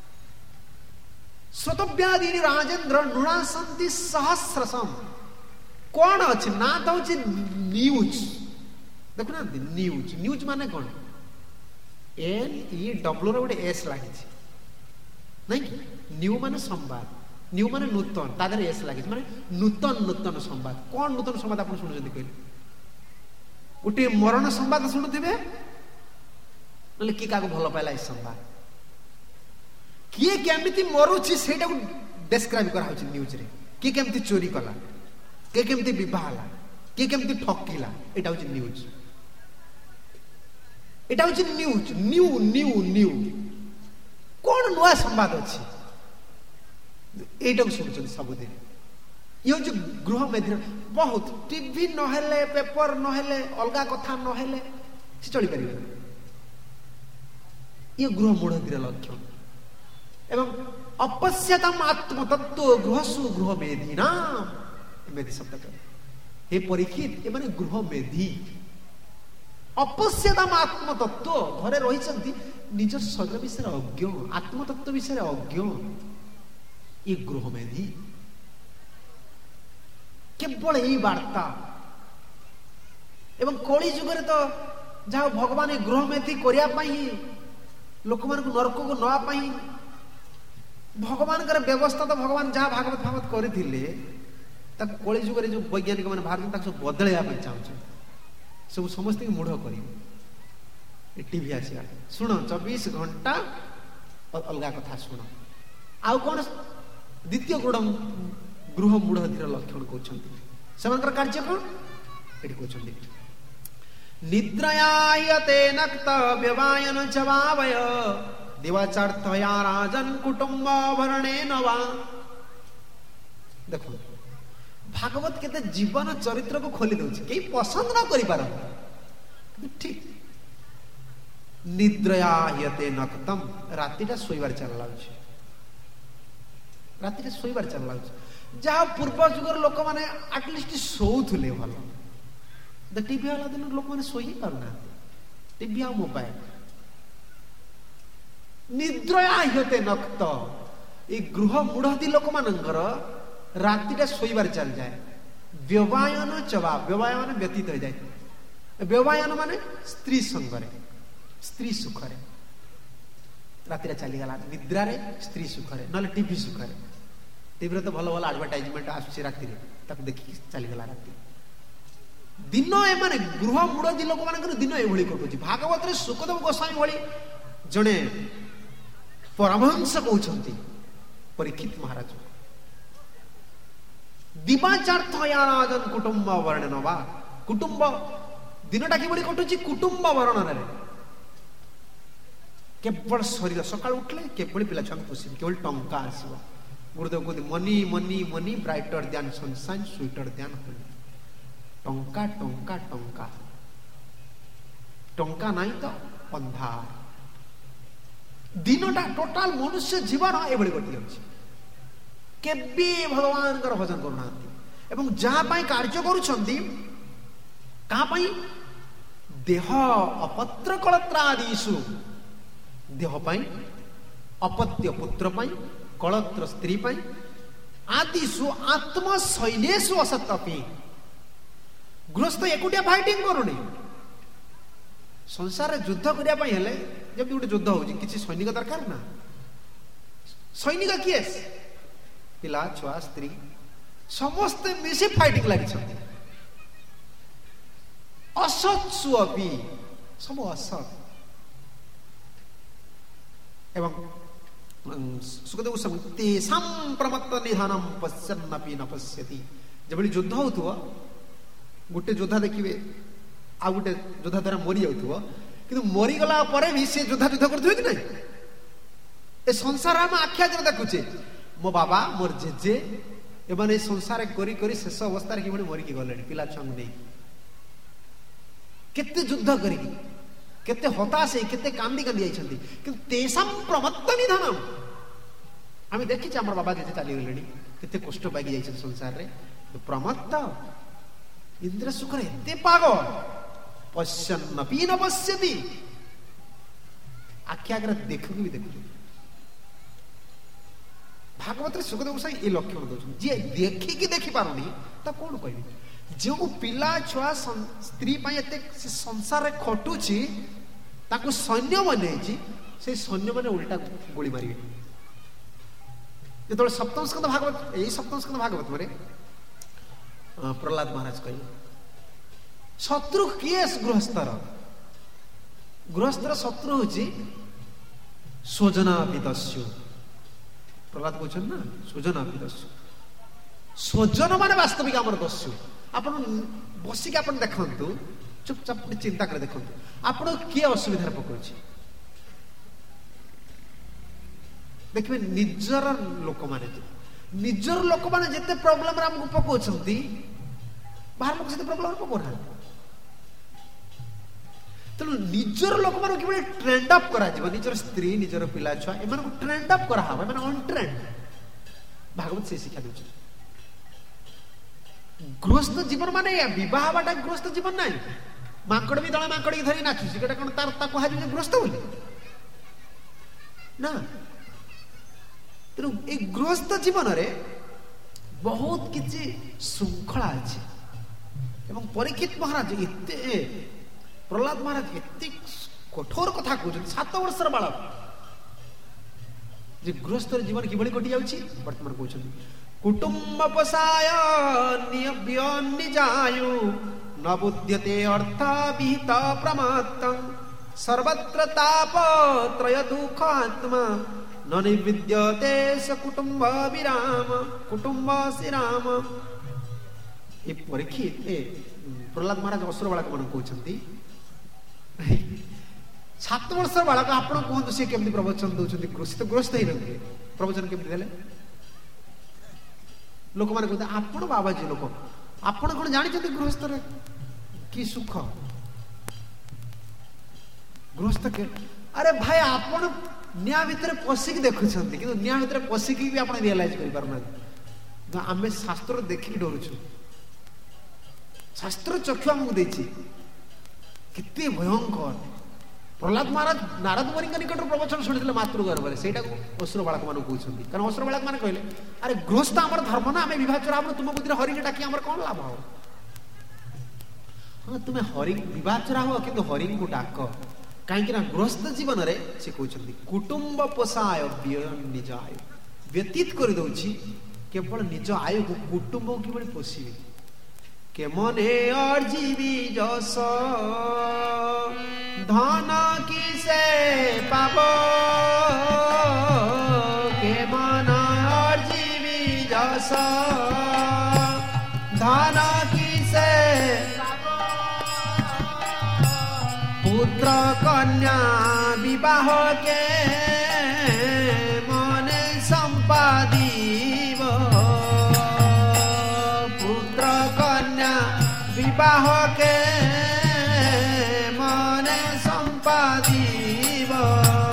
श्रोतव्यादि राजेंद्र नुणासंति सहस्रसम कौन अच्छे ना तो न्यूज देखो ना न्यूज न्यूज माने कौन NEW रे एस लगी नहीं न्यू माने संवाद न्यू माने नूतन तादर एस लगी माने नूतन नूतन संवाद कौन नूतन संवाद आप शुणुचंती कहले गोटे मरण संवाद शुणुथिबे नले कि काको भल पाइला इस संवाद किए केमिति मरुछि सेटा को डिस्क्राइब करा होछि न्यूज रे कि केमिति चोरी कला के केमिति विवाह हला के केमिति ठकिला एटा होछि न्यूज एटा होछि न्यूज न्यू न्यू न्यू कौन नुआ संवाद अछि एटा को सुनछन सब दिन ये जो गृह में बहुत टीवी नहेले पेपर नहेले अलगा कथा नहेले से चली परिबे ये गृह मूढ़धीर लक्षण एवं अपश्यतम आत्म तत्व गृहसु गृह मेधिना मेधि शब्द कर हे परीक्षित ए माने गृह मेधि अपश्यतम आत्म तत्व घरे रहिसंती निज शरीर विषय अज्ञ, आत्मतत्व विषय अज्ञ ये गृहमेधी केवल यही वार्ता। एवं कली जुगरे तो जहाँ भगवान गृहमेधी करने लोक मान नरक को नापी भगवान व्यवस्था तो भगवान जहाँ भागवत भागवत करते कली जुगरे जो वैज्ञानिक मैंने बाहर सब बदलवा चाहते सब समस्त मूढ़ कर टीवी आसिया शुण 24 घंटा अलग कथा शुण आउ कौन द्वितीय गृह मूढ़ लक्षण कहते कार्य कौन ये कहते निद्रयायते नक्त व्यवायन जवावय दिवाचार्थया राजन कुटुंब भरणे नवा। देखो भागवत केते जीवन चरित्र को खोली दउछि केही पसंद न करि पार ठीक। निद्रयायते नक्तम रातिटा सोइबार चल लाउछि रातिटा सोइबार चल लाउछि जहाँ पूर्व जुगर लोक माने एटलिस्ट सोउथुले भलो टीवी वाला दिन लोक मैंने सोई पारना टीवी आ मोबाइल निद्रया होते नक्त ये गृह मूढ़ी लोक मानकर रातिटा सोईबार चल जाए। व्यवायन चवा व्यवायन व्यतीत हो जाए व्यवायन माने स्त्री संगरे स्त्री सुखरे रातिटा चलीगला निद्रा रे स्त्री सुखरे ना टीवी सुखरे टीवी तो भल भल एडवर्टाइजमेंट आसुची राति देखिए चलीगला राति दिन एमाने गृह मूढ़ी लोक मान दिन ये कटुची। भागवत रे सुखदेव गोस्वामी भली जड़े परमहंस कहते परीक्षित महाराज दिवाचार्थ राजन कुटुंब वर्णन वा कुटुंब दिनटा कि कटुची कुटुंब वर्णन केवल शरीर सका उठले केवल पिला छुआ पोषिबे केवल टंका आसो गुरुदेव कहते money money money brighter than sunshine sweeter than honey टंका टंका टंका टंका नहीं तो अंधार दिनटा टोटाल मनुष्य जीवन ये गोटे अच्छे केबे भगवान भजन करना एवं जहाँ कार्य करुछंती कहाँ देह अपत्र कलत्रादिषु देह अपत्य पुत्र कलत्र स्त्री आदिषु आत्मशैलेषु असतपि गृहस्थ एकुटिया फाइटिंग करूनी संसार युद्ध करने जब गोटे युद्ध हो किसी सैनिक दरकार ना सैनिक किए पिला छुआ स्त्री समस्ते मिसी फाइटिंग लगी असत्सु अभी सब असत एवं सुखदेव तेषां प्रमत्त निधानम पश्यन्नपि न पश्यति जब युद्ध हो गोटे योद्धा देखिए आ गोटे योद्धा द्वारा मरी जाऊ कि मरीगला भी सी योद्धा युद्ध कर कि नहीं ए संसार आम आखिया जब देखुचे मो बाबा मोर जेजे एमाने संसार करी करी शेष अवस्था कि मरिकी गले पिला छुआ नहीं केते युद्ध करी केते हताश केते कांदी कांदी जाइछंती कि तेषां प्रमत्त निधनम आम देखी आम बाबा जेजे चली गले केते कष्ट पाई जाइछन संसार रे प्रमत्त इंद्र सुख एते पागल पश्यन्नपि न पश्यति आख्या आगे देखु भी देखु भागवत सुखदेव गोसाई ये लक्षण दौरान जी देखिकी देखी पारुनी ता कौन कह जो पिला छुआ स्त्री एते संसार रे खटुची ताकू सैन्य बने से सैन्य मैंने उल्टा गोली मारे जो सप्तम स्कंद भागवत यही सप्तम स्कंद भागवत मेरे प्रहलाद महाराज कहे शत्रु किए गृहस्थर शत्रु हूँ स्वजना विदस्यु प्रहलाद कहते ना स्वजना विदस्यु स्वजन मान वास्तविक आम दस्यु आप बसिक आप देखु चुपचाप चिंता कर देखु आप किए असुविधा पकाउछ देखिए निजर लोक माने निजर लोक माने जिते प्रॉब्लम आमको पकाउछंती बाहर लोक से प्रॉब्लम पकाउना तेणु निजर लोक मान कि ट्रेंड अप करा निजर स्त्री निजर पिला छुआ एम ट्रेंड अप करा अनट्रेंड भागवत से शिक्षा दूसरे गृहस्थ जीवन माने विवाह हवाटा गृहस्थ जीवन ना माकड़ भी दला माकड़ की धरी नाचुची गोटे कौन तार कह गृहस्थ बोली ना। तेणु ए गृहस्थ जीवन रे बहुत किसी श्रृंखला अच्छे। एवं परीक्षित महाराज एते प्रहलाद महाराज एते कठोर कथा कहते 7 वर्षर बालक जे गृहस्थ जीवन किभଳି कटि जाउछि वर्तमान कहते कुटुंब पसाय निजायु न बुध्यते अर्थ विहित प्रमात्तं सर्वत्र ताप त्रय दुःखात्मा न निविद्यते स कुटुंब विराम कुटुंब श्रीराम। ये परीक्षित प्रहलाद महाराज असुर बालक मान कहते 7 वर्ष बालक आपण कहतु सी केमती प्रवचन दौरान तो ग्रस्त ही नथे प्रवचन केमती देले लोक मैंने कहते आपण बाबाजी लोक आपण कौन जानते गृहस्थ कि सुख गृहस्थ के अरे भाई आपण निया भितर पशिक देखुं कि निया भितर पशिक भी आप रियलाइज कर आम शास्त्र देखिक डरुचु शास्त्र चक्षु आमको देती कितने भयंकर। प्रहलाद महाराज नारद मुनि निकट प्रवचन शुणी मातृ गर्भ से असुर बालक मान कहते कारण असुर बालक मैंने कहले अरे गृहस्थ आम धर्म ना आम विवाह चोरा तुम बुद्धि हरिणी डाकी आम कौन लाभ हो हाँ तुम्हें हरि विवाह चोरा हो कि हरिणी को डाक कहीं गृहस्थ जीवन में से कहते कुटुंब पोषाय निज आय व्यतीत कर दौची केवल निज आय को कुटुंब कि पोषिबे के मने अर्जीवी जस धन किसे पाब के मन अर्जीवी जस धन किसे पुत्र कन्या विवाह के मन संपादीव पुत्र कन्या विवाह के मन संपादीव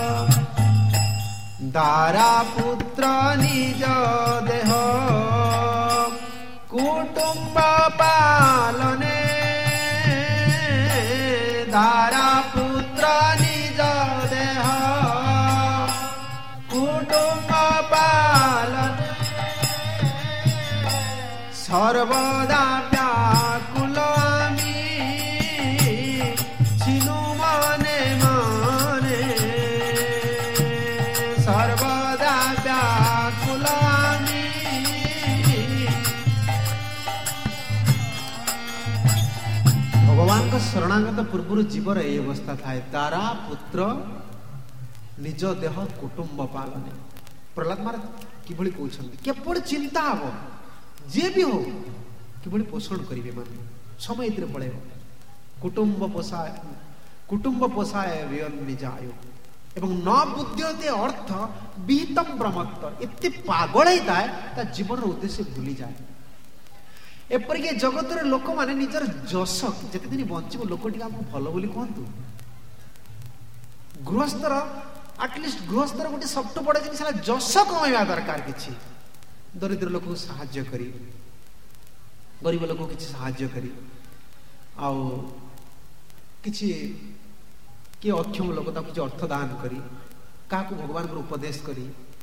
दारा पुत्र निज देह कुटुंब पालने दारा पुत्र निज देह कुटुंब पालन सर्वदा व्याकुल आमी छिनु मने मने सर्वदा व्याकुल आमी भगवान का शरणागत पूर्व जीवर ये अवस्था थाए तारा पुत्र निज देह कुटुंब पालन प्रहलाद महाराज किभଳି कहउछन केवल चिंता हो जे भी हो किभଳି पोषण करिवे मान समय इतरे पळे कुटुंब पोषाय निज आयु एवं न बुद्ध्यते अर्थ विहितम ब्रह्मत्व एते पागल होता है जीवन उद्देश्य भूली जाए एपरिक जगत लोक मैंने निजर जस जिते दिन बंचब लोक भल बोली कहतु गृहस्थर आटलिस्ट गृहस्थर गोटे सबठ बड़ जिन जस कमाइबा दरकार किछि दरिद्र लोक साहाय्य करी गरीब लोक किछि साहाय्य करी आउ किछि कि अक्षम लोक किछि अर्थ दान करी काकू भगवान को उपदेश करी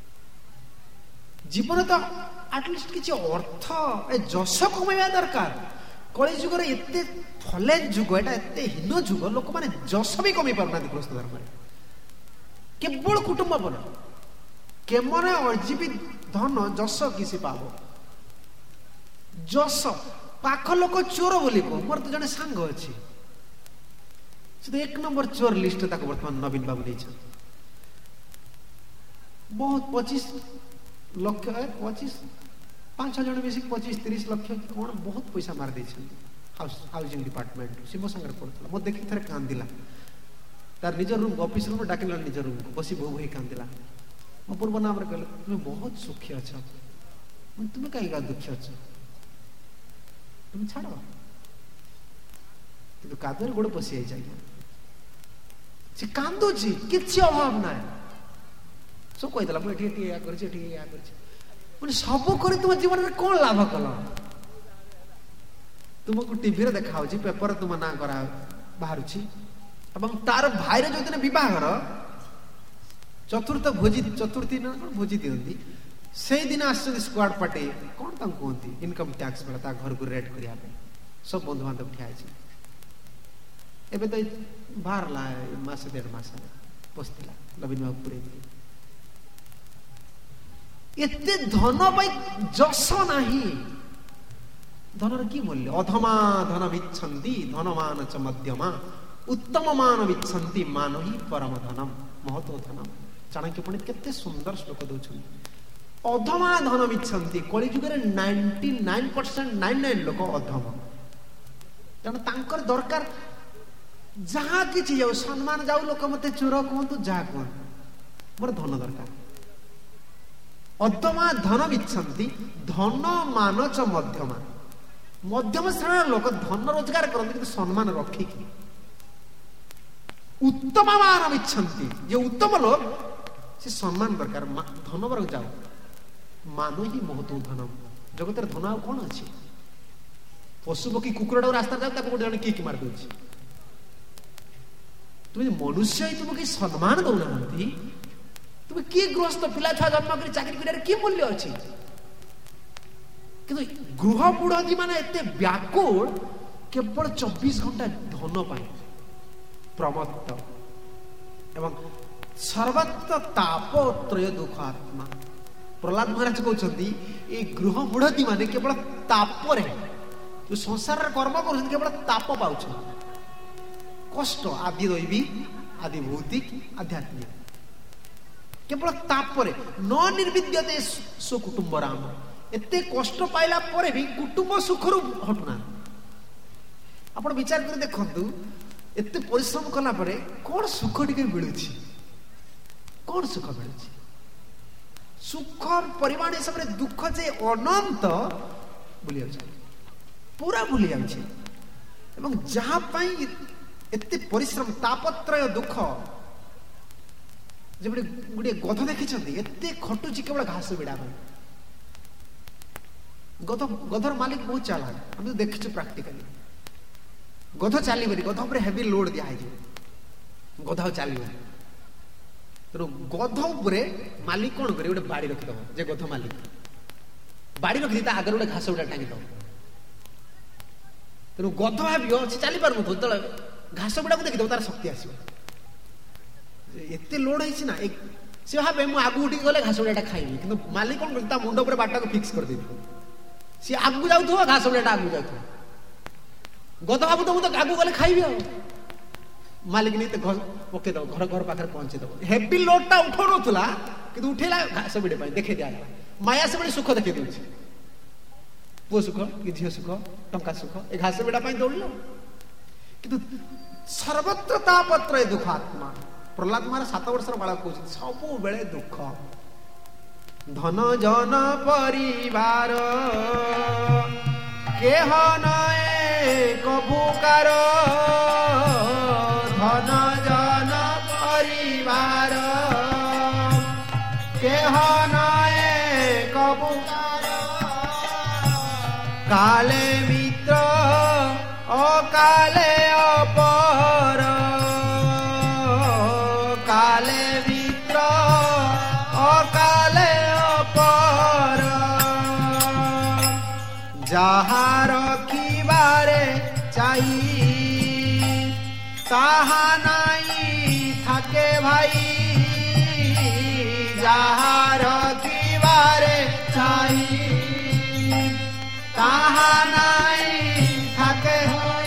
जीवन तो आटलिस्ट किछि अर्थ ए जस कमाइबा दरकार कली जुग रे एते फले जुग एटा एते हीन जुग लोक माने जस भी कमाई पारना गृहस्थ धर्म रे केवल कुटुंब पर केमन अर्जीवी धन जस किसी पाब जस पाख लोक चोर बोली को मोर तो जने सांग अछि से 1 नंबर चोर लिस्ट ताको वर्तमान नवीन बाबू नहीं छ बहुत 25 लक्ष 5-6 जन बेसी 25-30 लक्ष कौन बहुत पैसा मार दे हाउसिंग डिपार्टमेंट से मो संगे पड़ता मो देखी थे कांदिला तार निज रूम ऑफिस रूम डाकिल निज रूम को बसी बहु भाई कांदिला मो पूर्व नाम रे कहले तुम बहुत सुखी अछ तुम कहीं का दुखी अछ तुम छाड़ कि कादर गोड़ पशि जाए से कांदुची किछि अभाव ना सब कहीदेला मुझे या कर सब कर तुम जीवन में कौन लाभ कल तुमको टीवी देखा पेपर तुम ना करा बाहर तार भाईर जो दिन बहार ଚତୁର୍ଥ ଭୋଜି, ଚତୁର୍ଥୀ ନା କ'ଣ ଭୋଜି ଦିଅନ୍ତି, ସେଇଦିନ ଆସିଛନ୍ତି ସ୍କ୍ୱାଡ୍ ପାର୍ଟି, କ'ଣ ତାଙ୍କୁ କୁହନ୍ତି, ଇନକମ୍ ଟ୍ୟାକ୍ସ ବେଳେ ତା ଘରକୁ ରେଡ୍ କରିବା ପାଇଁ ସବୁ ବନ୍ଧୁବାନ୍ଧବ ଠିଆ ହେଇଛି। ଏବେ ତ ବାହାରିଲା ମାସେ 1.5 ମାସ ବସିଥିଲା ନବୀନ ବାବୁ ପୁରେଇଥିଲେ। ଏତେ ଧନ ପାଇଁ ଯଶ ନାହିଁ। ଧନର କି ମୂଲ୍ୟ? ଅଧମା ଧନ ବିଚ୍ଛନ୍ତି ଧନମାନ ଚ ମଧ୍ୟମା ଉତ୍ତମ ମାନ ବିଚ୍ଛନ୍ତି ମାନ ହିଁ ପରମ ଧନମ ମହତ ଧନମ। ଚାଣକ୍ୟ ପଣ୍ଡିତ କେତେ ସୁନ୍ଦର ଶ୍ଲୋକ ଦଉଛନ୍ତି। ଅଧମା ଧନ ବିଚ୍ଛନ୍ତି, କଳି ଯୁଗରେ 99% ଲୋକ ଅଧମ। ତେଣୁ ତାଙ୍କର ଦରକାର ଯାହା କିଛି ଯାଉ, ସମ୍ମାନ ଯାଉ, ଲୋକ ମତେ ଚୋର କୁହନ୍ତୁ, ଯାହା କୁହନ୍ତୁ, ମୋର ଧନ ଦରକାର। ଅଧମା ଧନ ବିଚ୍ଛନ୍ତି ଧନ ମାନ ଚ ମଧ୍ୟମା। ମଧ୍ୟମ ଶ୍ରେଣୀର ଲୋକ ଧନ ରୋଜଗାର କରନ୍ତି କିନ୍ତୁ ସମ୍ମାନ ରଖିକି। ଉତ୍ତମ ମାନ ବିଚ୍ଛନ୍ତି, ଯେ ଉତ୍ତମ ଲୋକ ସେ ସମ୍ମାନ ଦରକାର, ଧନ ବରଂ ଯାଉ, ମାନ ହିଁ ମହତ ଧନ। ଜଗତରେ ଧନ ଆଉ କଣ ଅଛି? ପଶୁ ପକ୍ଷୀ କୁକୁରଟାକୁ ରାସ୍ତାରେ ଯାଉ, ତାକୁ ଗୋଟେ ଜଣେ କିଏ ମାରିଦଉଛି। ତୁମେ ମନୁଷ୍ୟ ହିଁ ତୁମକୁ ସମ୍ମାନ ଦଉନାହାନ୍ତି, ତୁମେ କିଏ ଗୃହସ୍ଥ ପିଲା ଛୁଆ ଜନ୍ମ କରି ଚାକିରି କରିବାରେ କି ମୂଲ୍ୟ ଅଛି? କିନ୍ତୁ ଗୃହ ବୁଢ଼ୀ ମାନେ ଏତେ ବ୍ୟାକୁଳ କେବଳ 24 ଘଣ୍ଟା ଧନ ପାଇଁ ପ୍ରମତ୍ତ ଏବଂ ସର୍ବତ୍ର ତାପତ୍ରୟ ଦୁଃଖ ଆତ୍ମା। ପ୍ରହ୍ଲାଦ ମହାରାଜ କହୁଛନ୍ତି ଏ ଗୃହ ବୁଢ଼ୀ ମାନେ କେବଳ ତାପରେ, ସଂସାରରେ କର୍ମ କରୁଛନ୍ତି, କେବଳ ତାପ ପାଉଛନ୍ତି, କଷ୍ଟ, ଆଦି ଦୈବିକ ଆଦି ଭୌତିକ ଆଧ୍ୟାତ୍ମିକ, କେବଳ ତାପରେ ନ ନିର୍ବିଦ୍ୟତେ ସୁକୁଟୁମ୍ବ ରାମ। ଏତେ କଷ୍ଟ ପାଇଲା ପରେ ବି କୁଟୁମ୍ବ ସୁଖରୁ ହଟୁନାହାନ୍ତି। ଆପଣ ବିଚାର କରି ଦେଖନ୍ତୁ, ଏତେ ପରିଶ୍ରମ କଲା ପରେ କଣ ସୁଖ ଟିକେ ମିଳୁଛି? କଣ ସୁଖ ମିଳୁଛି? ସୁଖ ପରିମାଣ ହିସାବରେ ଦୁଃଖ ଯେ ଅନନ୍ତ ଭୁଲି ଯାଉଛି, ପୁରା ଭୁଲି ଯାଉଛି। ଏବଂ ଯାହା ପାଇଁ ଏତେ ପରିଶ୍ରମ, ତାପତ୍ରୟ ଦୁଃଖ, ଯେପରି ଗୋଟିଏ ଗଧ ଦେଖିଛନ୍ତି ଏତେ ଖଟୁଛି କେବଳ ଘାସ ବିଡ଼ା ପାଇଁ। ଗଧର ମାଲିକ ବହୁତ ଚାଲାକ, ଆମେ ଦେଖିଛୁ ପ୍ରାକ୍ଟିକାଲି। ଗଧ ଚାଲିବନି, ଗଧ ଉପରେ ହେଭି ଲୋଡ ଦିଆହେଇଯିବ, ଗଧ ଆଉ ଚାଲିବନି। ତେଣୁ ଗଧ ଉପରେ ମାଲିକ କଣ କରେ, ଗୋଟେ ବାଡି ରଖିଦବ, ଯେ ଗଧ ମାଲିକ ବାଡି ରଖିଦି ତା ଆଗରେ ଗୋଟେ ଘାସ ଗୁଡା ଟାଙ୍ଗିଦବ। ତେଣୁ ଗଧ ଭାବିବ ସେ ଚାଲି ପାରୁନଥିବ, ଯେତେବେଳେ ଘାସ ଗୁଡାକୁ ଦେଖିଦବ ତାର ଶକ୍ତି ଆସିବ। ଏତେ ଲୋଡ ହେଇଛି ନା, ସେ ଭାବେ ମୁଁ ଆଗକୁ ଟିକେ ଗଲେ ଘାସ ଗୁଡାଟା ଖାଇବି, କିନ୍ତୁ ମାଲିକ କଣ କରୁଛି, ତା ମୁଣ୍ଡ ଉପରେ ବାଟକୁ ଫିକ୍ସ କରିଦେଇଥିବ। ସିଏ ଆଗକୁ ଯାଉଥିବ, ଘାସ ଗୁଡାଟା ଆଗକୁ ଯାଉଥିବ। ଗଧ ଭାବୁଥିବ ମୁଁ ତ ଆଗକୁ ଗଲେ ଖାଇବି, ଆଉ ମାଲିକ ନେଇ ପକେଇଦବ, ଘର ପାଖରେ ପହଞ୍ଚେଇଦବ। ହେଭି ଲୋଡଟା ଉଠଉନଥିଲା କିନ୍ତୁ ଉଠେଇଲା ଘାସ ବିଡେ ପାଇଁ, ଦେଖେଇ ଦିଆ। ମାୟା ସେଭଳି ସୁଖ ଦେଖେଇ ଦଉଛି, ପୁଅ ସୁଖ କି ଝିଅ ସୁଖ, ଟଙ୍କା ସୁଖ, ଏ ଘାସ ବିଡା ପାଇଁ ଦୌଡ଼ିଲ। କିନ୍ତୁ ସର୍ବତ୍ର ତାପତ୍ର ଏ ଦୁଃଖ ଆତ୍ମା। ପ୍ରହ୍ଲାଦ ମହାରାଜ 7 ବର୍ଷର ବାଳକ କହୁଛନ୍ତି ସବୁବେଳେ ଦୁଃଖ। ଧନ ଜନ ପରିବାର କେହ ନଏ କଭୁକାର, ଧନ ଜନ ପରିବାର কেহ নয়ে কবুকার, কালে মিত্র অকালে অপর, কালে মিত্র অকালে অপর, যাহা রখিবারে চাই তাহা নাই থাকে ভাই, যাহা রখিবারে চাই তাহা নাই থাকে,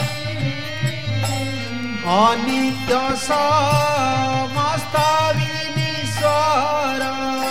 অনিত্য সমস্ত বিনীশ্বর,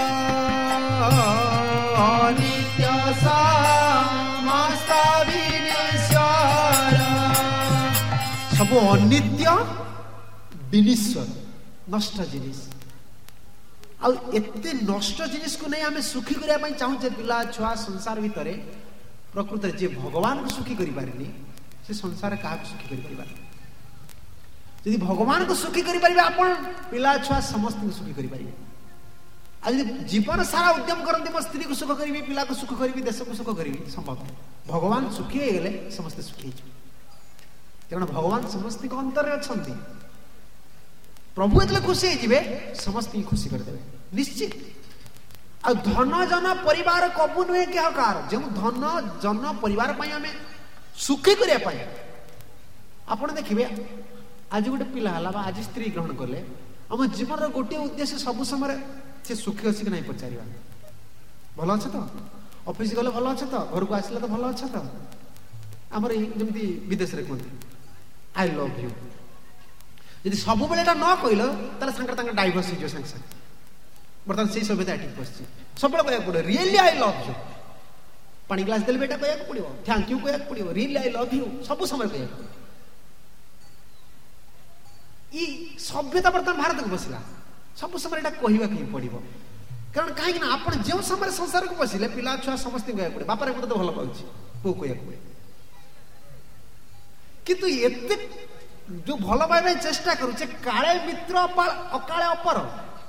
অনিত্য সমস্ত বিনীশ্বর, ସବୁ ଅନିତ୍ୟ ବିନଶ୍ୱର, ନଷ୍ଟ ଜିନିଷ। ଆଉ ଏତେ ନଷ୍ଟ ଜିନିଷକୁ ନେଇ ଆମେ ସୁଖୀ କରିବା ପାଇଁ ଚାହୁଁଛେ ପିଲା ଛୁଆ ସଂସାର ଭିତରେ। ପ୍ରକୃତରେ ଯିଏ ଭଗବାନଙ୍କୁ ସୁଖୀ କରିପାରିନି ସେ ସଂସାରରେ କାହାକୁ ସୁଖୀ କରିପାରିବା? ଯଦି ଭଗବାନଙ୍କୁ ସୁଖୀ କରିପାରିବେ ଆପଣ ପିଲା ଛୁଆ ସମସ୍ତଙ୍କୁ ସୁଖୀ କରିପାରିବେ। ଆଉ ଯଦି ଜୀବନ ସାରା ଉଦ୍ୟମ କରନ୍ତି ମୋ ସ୍ତ୍ରୀକୁ ସୁଖ କରିବି, ପିଲାକୁ ସୁଖ କରିବି, ଦେଶକୁ ସୁଖ କରିବି, ସମ୍ଭବ। ଭଗବାନ ସୁଖୀ ହେଇଗଲେ ସମସ୍ତେ ସୁଖୀ ହେଇଯିବେ, କାରଣ ଭଗବାନ ସମସ୍ତଙ୍କ ଅନ୍ତରରେ ଅଛନ୍ତି। प्रभु एतले खुशी होइजिबे समस्त खुशी करदेबे निश्चित। आ धन जन परिवार कबू नुहे के हकार जो धन जन परिवार पाई हमें सुखी करिया पाई आपण देखिबे आज गोटे पिला हला बा आज स्त्री ग्रहण कले हम जीवन रो गोटे उद्देश्य सब समय से सुखी अछि कि नहीं पचारिबा भलो छ तो ऑफिस गले भलो छ तो घर को आसले तो भलो छ तो हमर जेमति विदेश रे कोन आई लव यू यदि सब बेले एटा न कइलो ताले संकर तांग डाइवोर्स हो जो संग बर्तमान से सभ्यता ठीक पछी सब बेले कहया पड़े रियली आई लव यू पानी ग्लास देले बेटा कहया पड़ियो थैंक यू कहया पड़ियो रियली आई लव यू सब समय कहया ई सभ्यता बर्तमान भारत को बसला सब समय एटा कहिबा कि पड़िबो कारण काहे कि ना आपण जे समय संसार को बसिले पिला छुआ समस्त कहया पड़े बापा रे मते तो भलो पाउची पो कहया पड़े किंतु एते जो भलो पाइबे चेष्टा करू जे काळे मित्र अकाळे अपर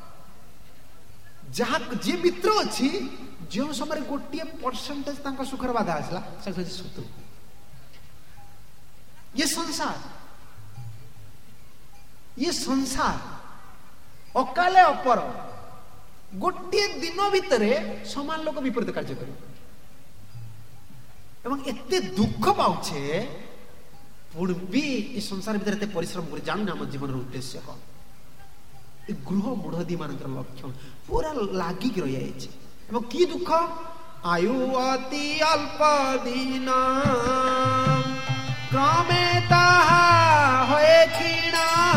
जहाँ जे मित्र अच्छी जो समय गोटे परसेंटेज तांका सुखर बाधा आसला से शत्रु ये संसार अकाले अपर गोटे दिन भितर समान लोक विपरीत कार्य कर एते दुख पाउछे पुण भी ये संसार भीतर एते परिश्रम कर जानू आम जीवन उद्देश्य कौन गृह मूढ़ी मान लक्षण पूरा लागिक रही जाए कि दुख आयु अति अल्प दिन क्रमे ताहा होए क्षीण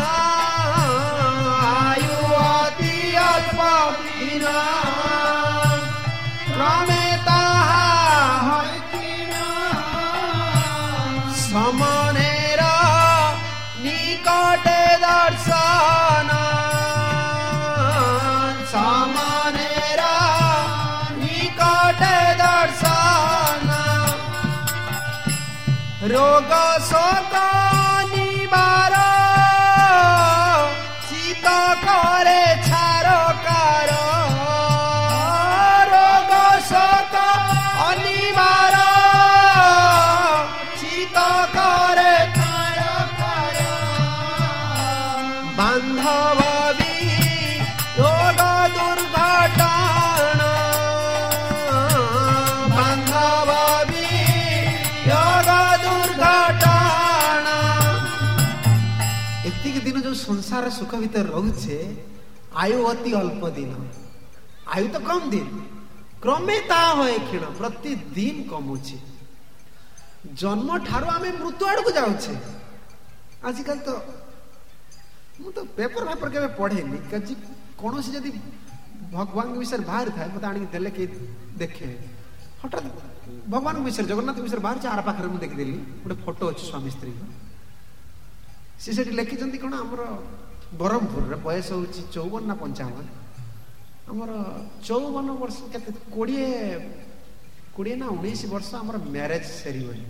आयु अति अल्प दिन क्रमे ताहा होए क्षीण समनेर निकटे दर्शन समानेरा निकटे दर्शन रोग शोक निवार शीत करे छारकार रोग शोक अनिवार शीत करे छारकार बांधव संसार सुख भीतर रोचे आयु अति अल्प दिन आयु तो कम दिन क्रमे ता होए क्षीण प्रतिदिन कमुची जन्म ठारो आमे मृत्यु आड़ को जाउछे आजकल तो मु तो पेपर के पढ़ेनी कजी कौन सी जदि भगवान के विषय बाहर था मत आनी देले के देखे हठात भगवान के विषय जगन्नाथ के विषय बाहर चार पाखरे मु देख देली गोटे फोटो अछि स्वामी स्त्री से लिखी कौन आमर ब्रह्मपुर बयस हूँ 54 ना 55 आमर 54 वर्ष के 20 ना 19 वर्ष आमर मैरेज सेरिमनी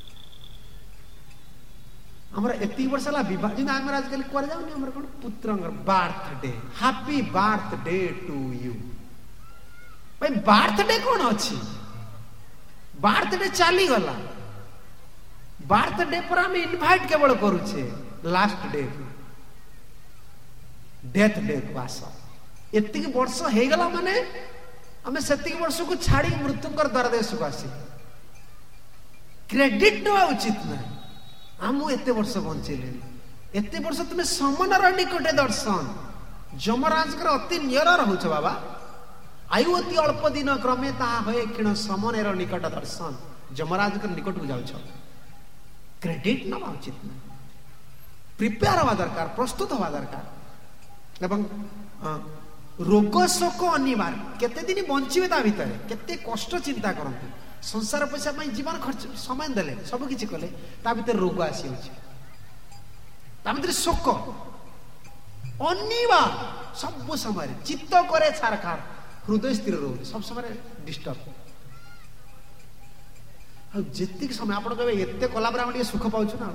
आमर एति वर्ष है विवाह जिन आम आजकल कर जाऊनी आमर कौन पुत्रंगर birthday happy birthday to you भाई बर्थडे कौन अच्छी बर्थडे चली गला बर्थडे पर आम इनभाइट केवल करुचे लास्ट डे डेथ डे को आस एति वर्ष हो गला माने आमे सेति वर्ष को छाड़ी मृत्युंकर द्वार देश को आसी क्रेडिट नवा उचित ना आम एते वर्ष बंचेले एते वर्ष तुम समनर निकटे दर्शन जमराज अति नियर रहुछ बाबा आयु अति अल्प दिन क्रमे ता होए क्षीण समनेर निकट दर्शन जमराज निकट को जाउछ क्रेडिट नवा उचित ना प्रिपेयर हवा दरकार प्रस्तुत हवा दरकार एवं रोग शोक अनिवार्य केते दिन बंचिबे ता भितर केते कष्ट चिंता करंतु संसार पैसा जीवन खर्च समय देले सब किछि कले ता भितर रोग आसी होछि ता भितर शोक अनिवार्य सब समय चित्त करे छारखार हृदय स्थिर रहुछि सब समय डिस्टर्ब जेतिक समय आपण कहबे एते कलाबरा हम सुख पाउछु ना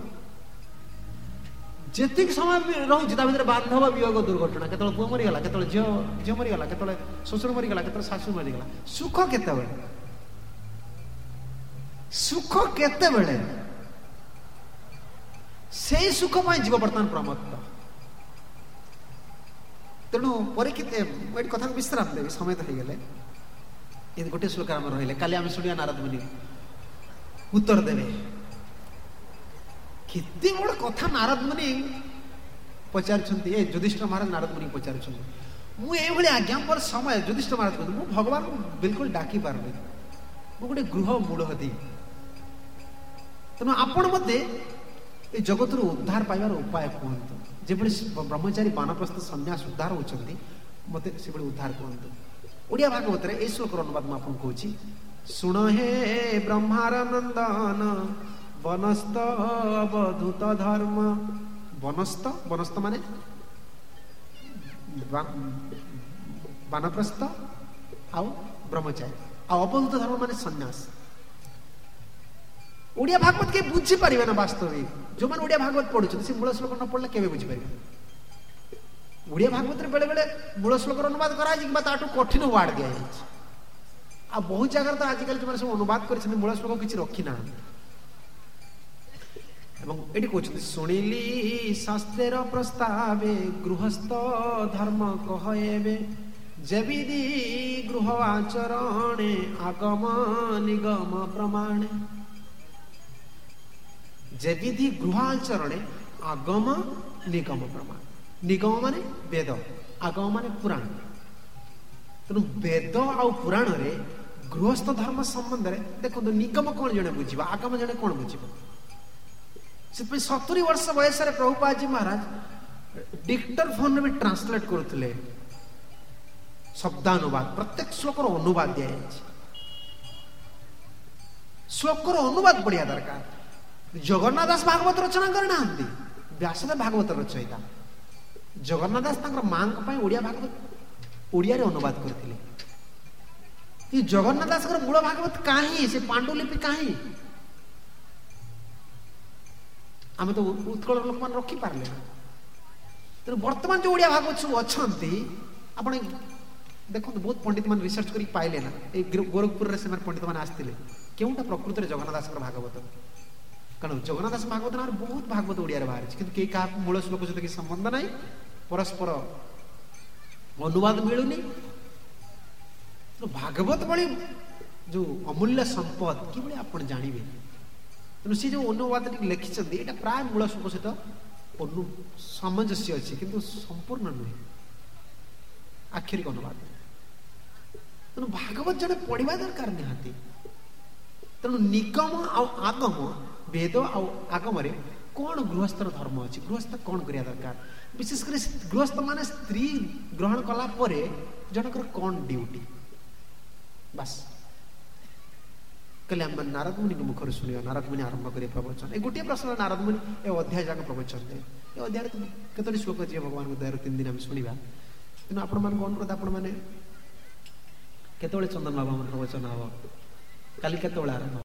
जेतिक समय रहुछि ता भितर बांधव वियोग दुर्घटना केतल पुओ मरि गला केतल झियो मरि गला केतल ससुर मरि गला केतल सासु मरि गला सुख केते बेले से सुख पाई जीव वर्तमान प्रमत्त तेणु परीक्षित ये कथा विश्राम देवी समय तो होगले ये गोटे श्लोक आम रही काली आम शुणा नारद मुनि उत्तर देवे केते बड़ कथा नारद मुनि पचार युधिष्ठिर महाराज नारद मुनि पचार मुझे आज्ञा पर समय युधिष्ठिर महाराज कहते मुझे भगवान बिल्कुल डाकी पार्नि मु गोटे गृह मूढ़ती तेणु आपण मत ये जगत उद्धार पाइबार उपाय कहतु जो ब्रह्मचारी बानप्रस्थ सन्यास उद्धार होती मत से उद्धार कहतु ओडिया भागवत ये श्लोकर अनुवाद मुझे कहूँ शुण हे ब्रह्मानंदन वनस्थ अवधूत धर्म वनस्थ वनस्थ माने बानप्रस्थ आउ ब्रह्मचारी अवधूत धर्म माने सन्यास ओडिया भागवत के बुझी पारे ना वास्तविक जो मैंने ओडिया भागवत पढ़ुं से मूल श्लोक न पढ़ले केवे बुझी पारे ओडिया भागवत बेले बेले मूल श्लोक अनुवाद कराई ताठू कठिन वार्ड दिया आ बहुत जगह तो आजिकल जो सब अनुवाद कर मूल श्लोक किसी रखी ना ये कहते शुणिली शास्त्र प्रस्तावे गृहस्थ धर्म कहे जविधि गृह आचरणे आगम निगम प्रमाणे जविधि गृहाचरणे आगम निगम प्रमाण निगम माने वेद आगम माने पुराण तेणु वेद आउ पुराण रे गृहस्थ धर्म संबंध में देखो निगम कौन जने बुझा आगम जने कौन बुझ 70 वर्ष बयस प्रभुपाद जी महाराज डिक्टर फोन भी ट्रांसलेट करते शब्दानुवाद प्रत्येक श्लोकर अनुवाद दि श्लोकर अनुवाद बढ़िया दरकार जगन्नाथ दास भागवत रचना करना व्यासदेव भागवत रचयिता जगन्नाथ दास माँ ओडिया भागवत ओडिया रे अनुवाद करते जगन्नाथ दास मूल भागवत कहीं से पांडुलिपि कहीं आम तो उत्कल लोक मान रखी पारे ना तेणु बर्तमान जो ओडिया भागवत सब अच्छा आप देखो बहुत पंडित मान रिसर्च कर पाइले ना गोरखपुर से पंडित मैंने आसते केउटा प्रकृत में जगन्नाथ दास भागवत कारण जगन्नाथ दास भागवत ना बहुत भागवत ओडिया बाहर कि क्या मूल श्लोक सहित कि संबंध ना परस्पर अनुवाद मिलूनी तो भागवत भली जो अमूल्य संपद कि आप जानवे तेणु सी जो अनुवाद लिखिं यहाँ प्राय मूल श्लोक सहित सामंजस्य अच्छी किंतु संपूर्ण नुहे आक्षरिक अनुवाद तेणु भागवत जड़े पढ़ा दरकार निहाती तेणु निगम आगम वेद आगम कौन गृहस्थर धर्म अच्छी गृहस्थ कौन करिया दरकार विशेषकर गृहस्थ माने स्त्री ग्रहण कला परे जनकर कौन ड्यूटी बस कहले हम नारद मुनि मुखर शुणा नारद मुनि आरंभ करें प्रवचन ये गोटे प्रश्न नारद मुनि ए अध्याय जाक प्रवचन दे ये अध्याय केतोटी श्लोक जी भगवान को दयार 3 दिन हम शुणा तेणु आपण मान अनुरोध आपण मैंने केतोळे चंदन बाबा प्रवचन हम काली केतोळे आरंभ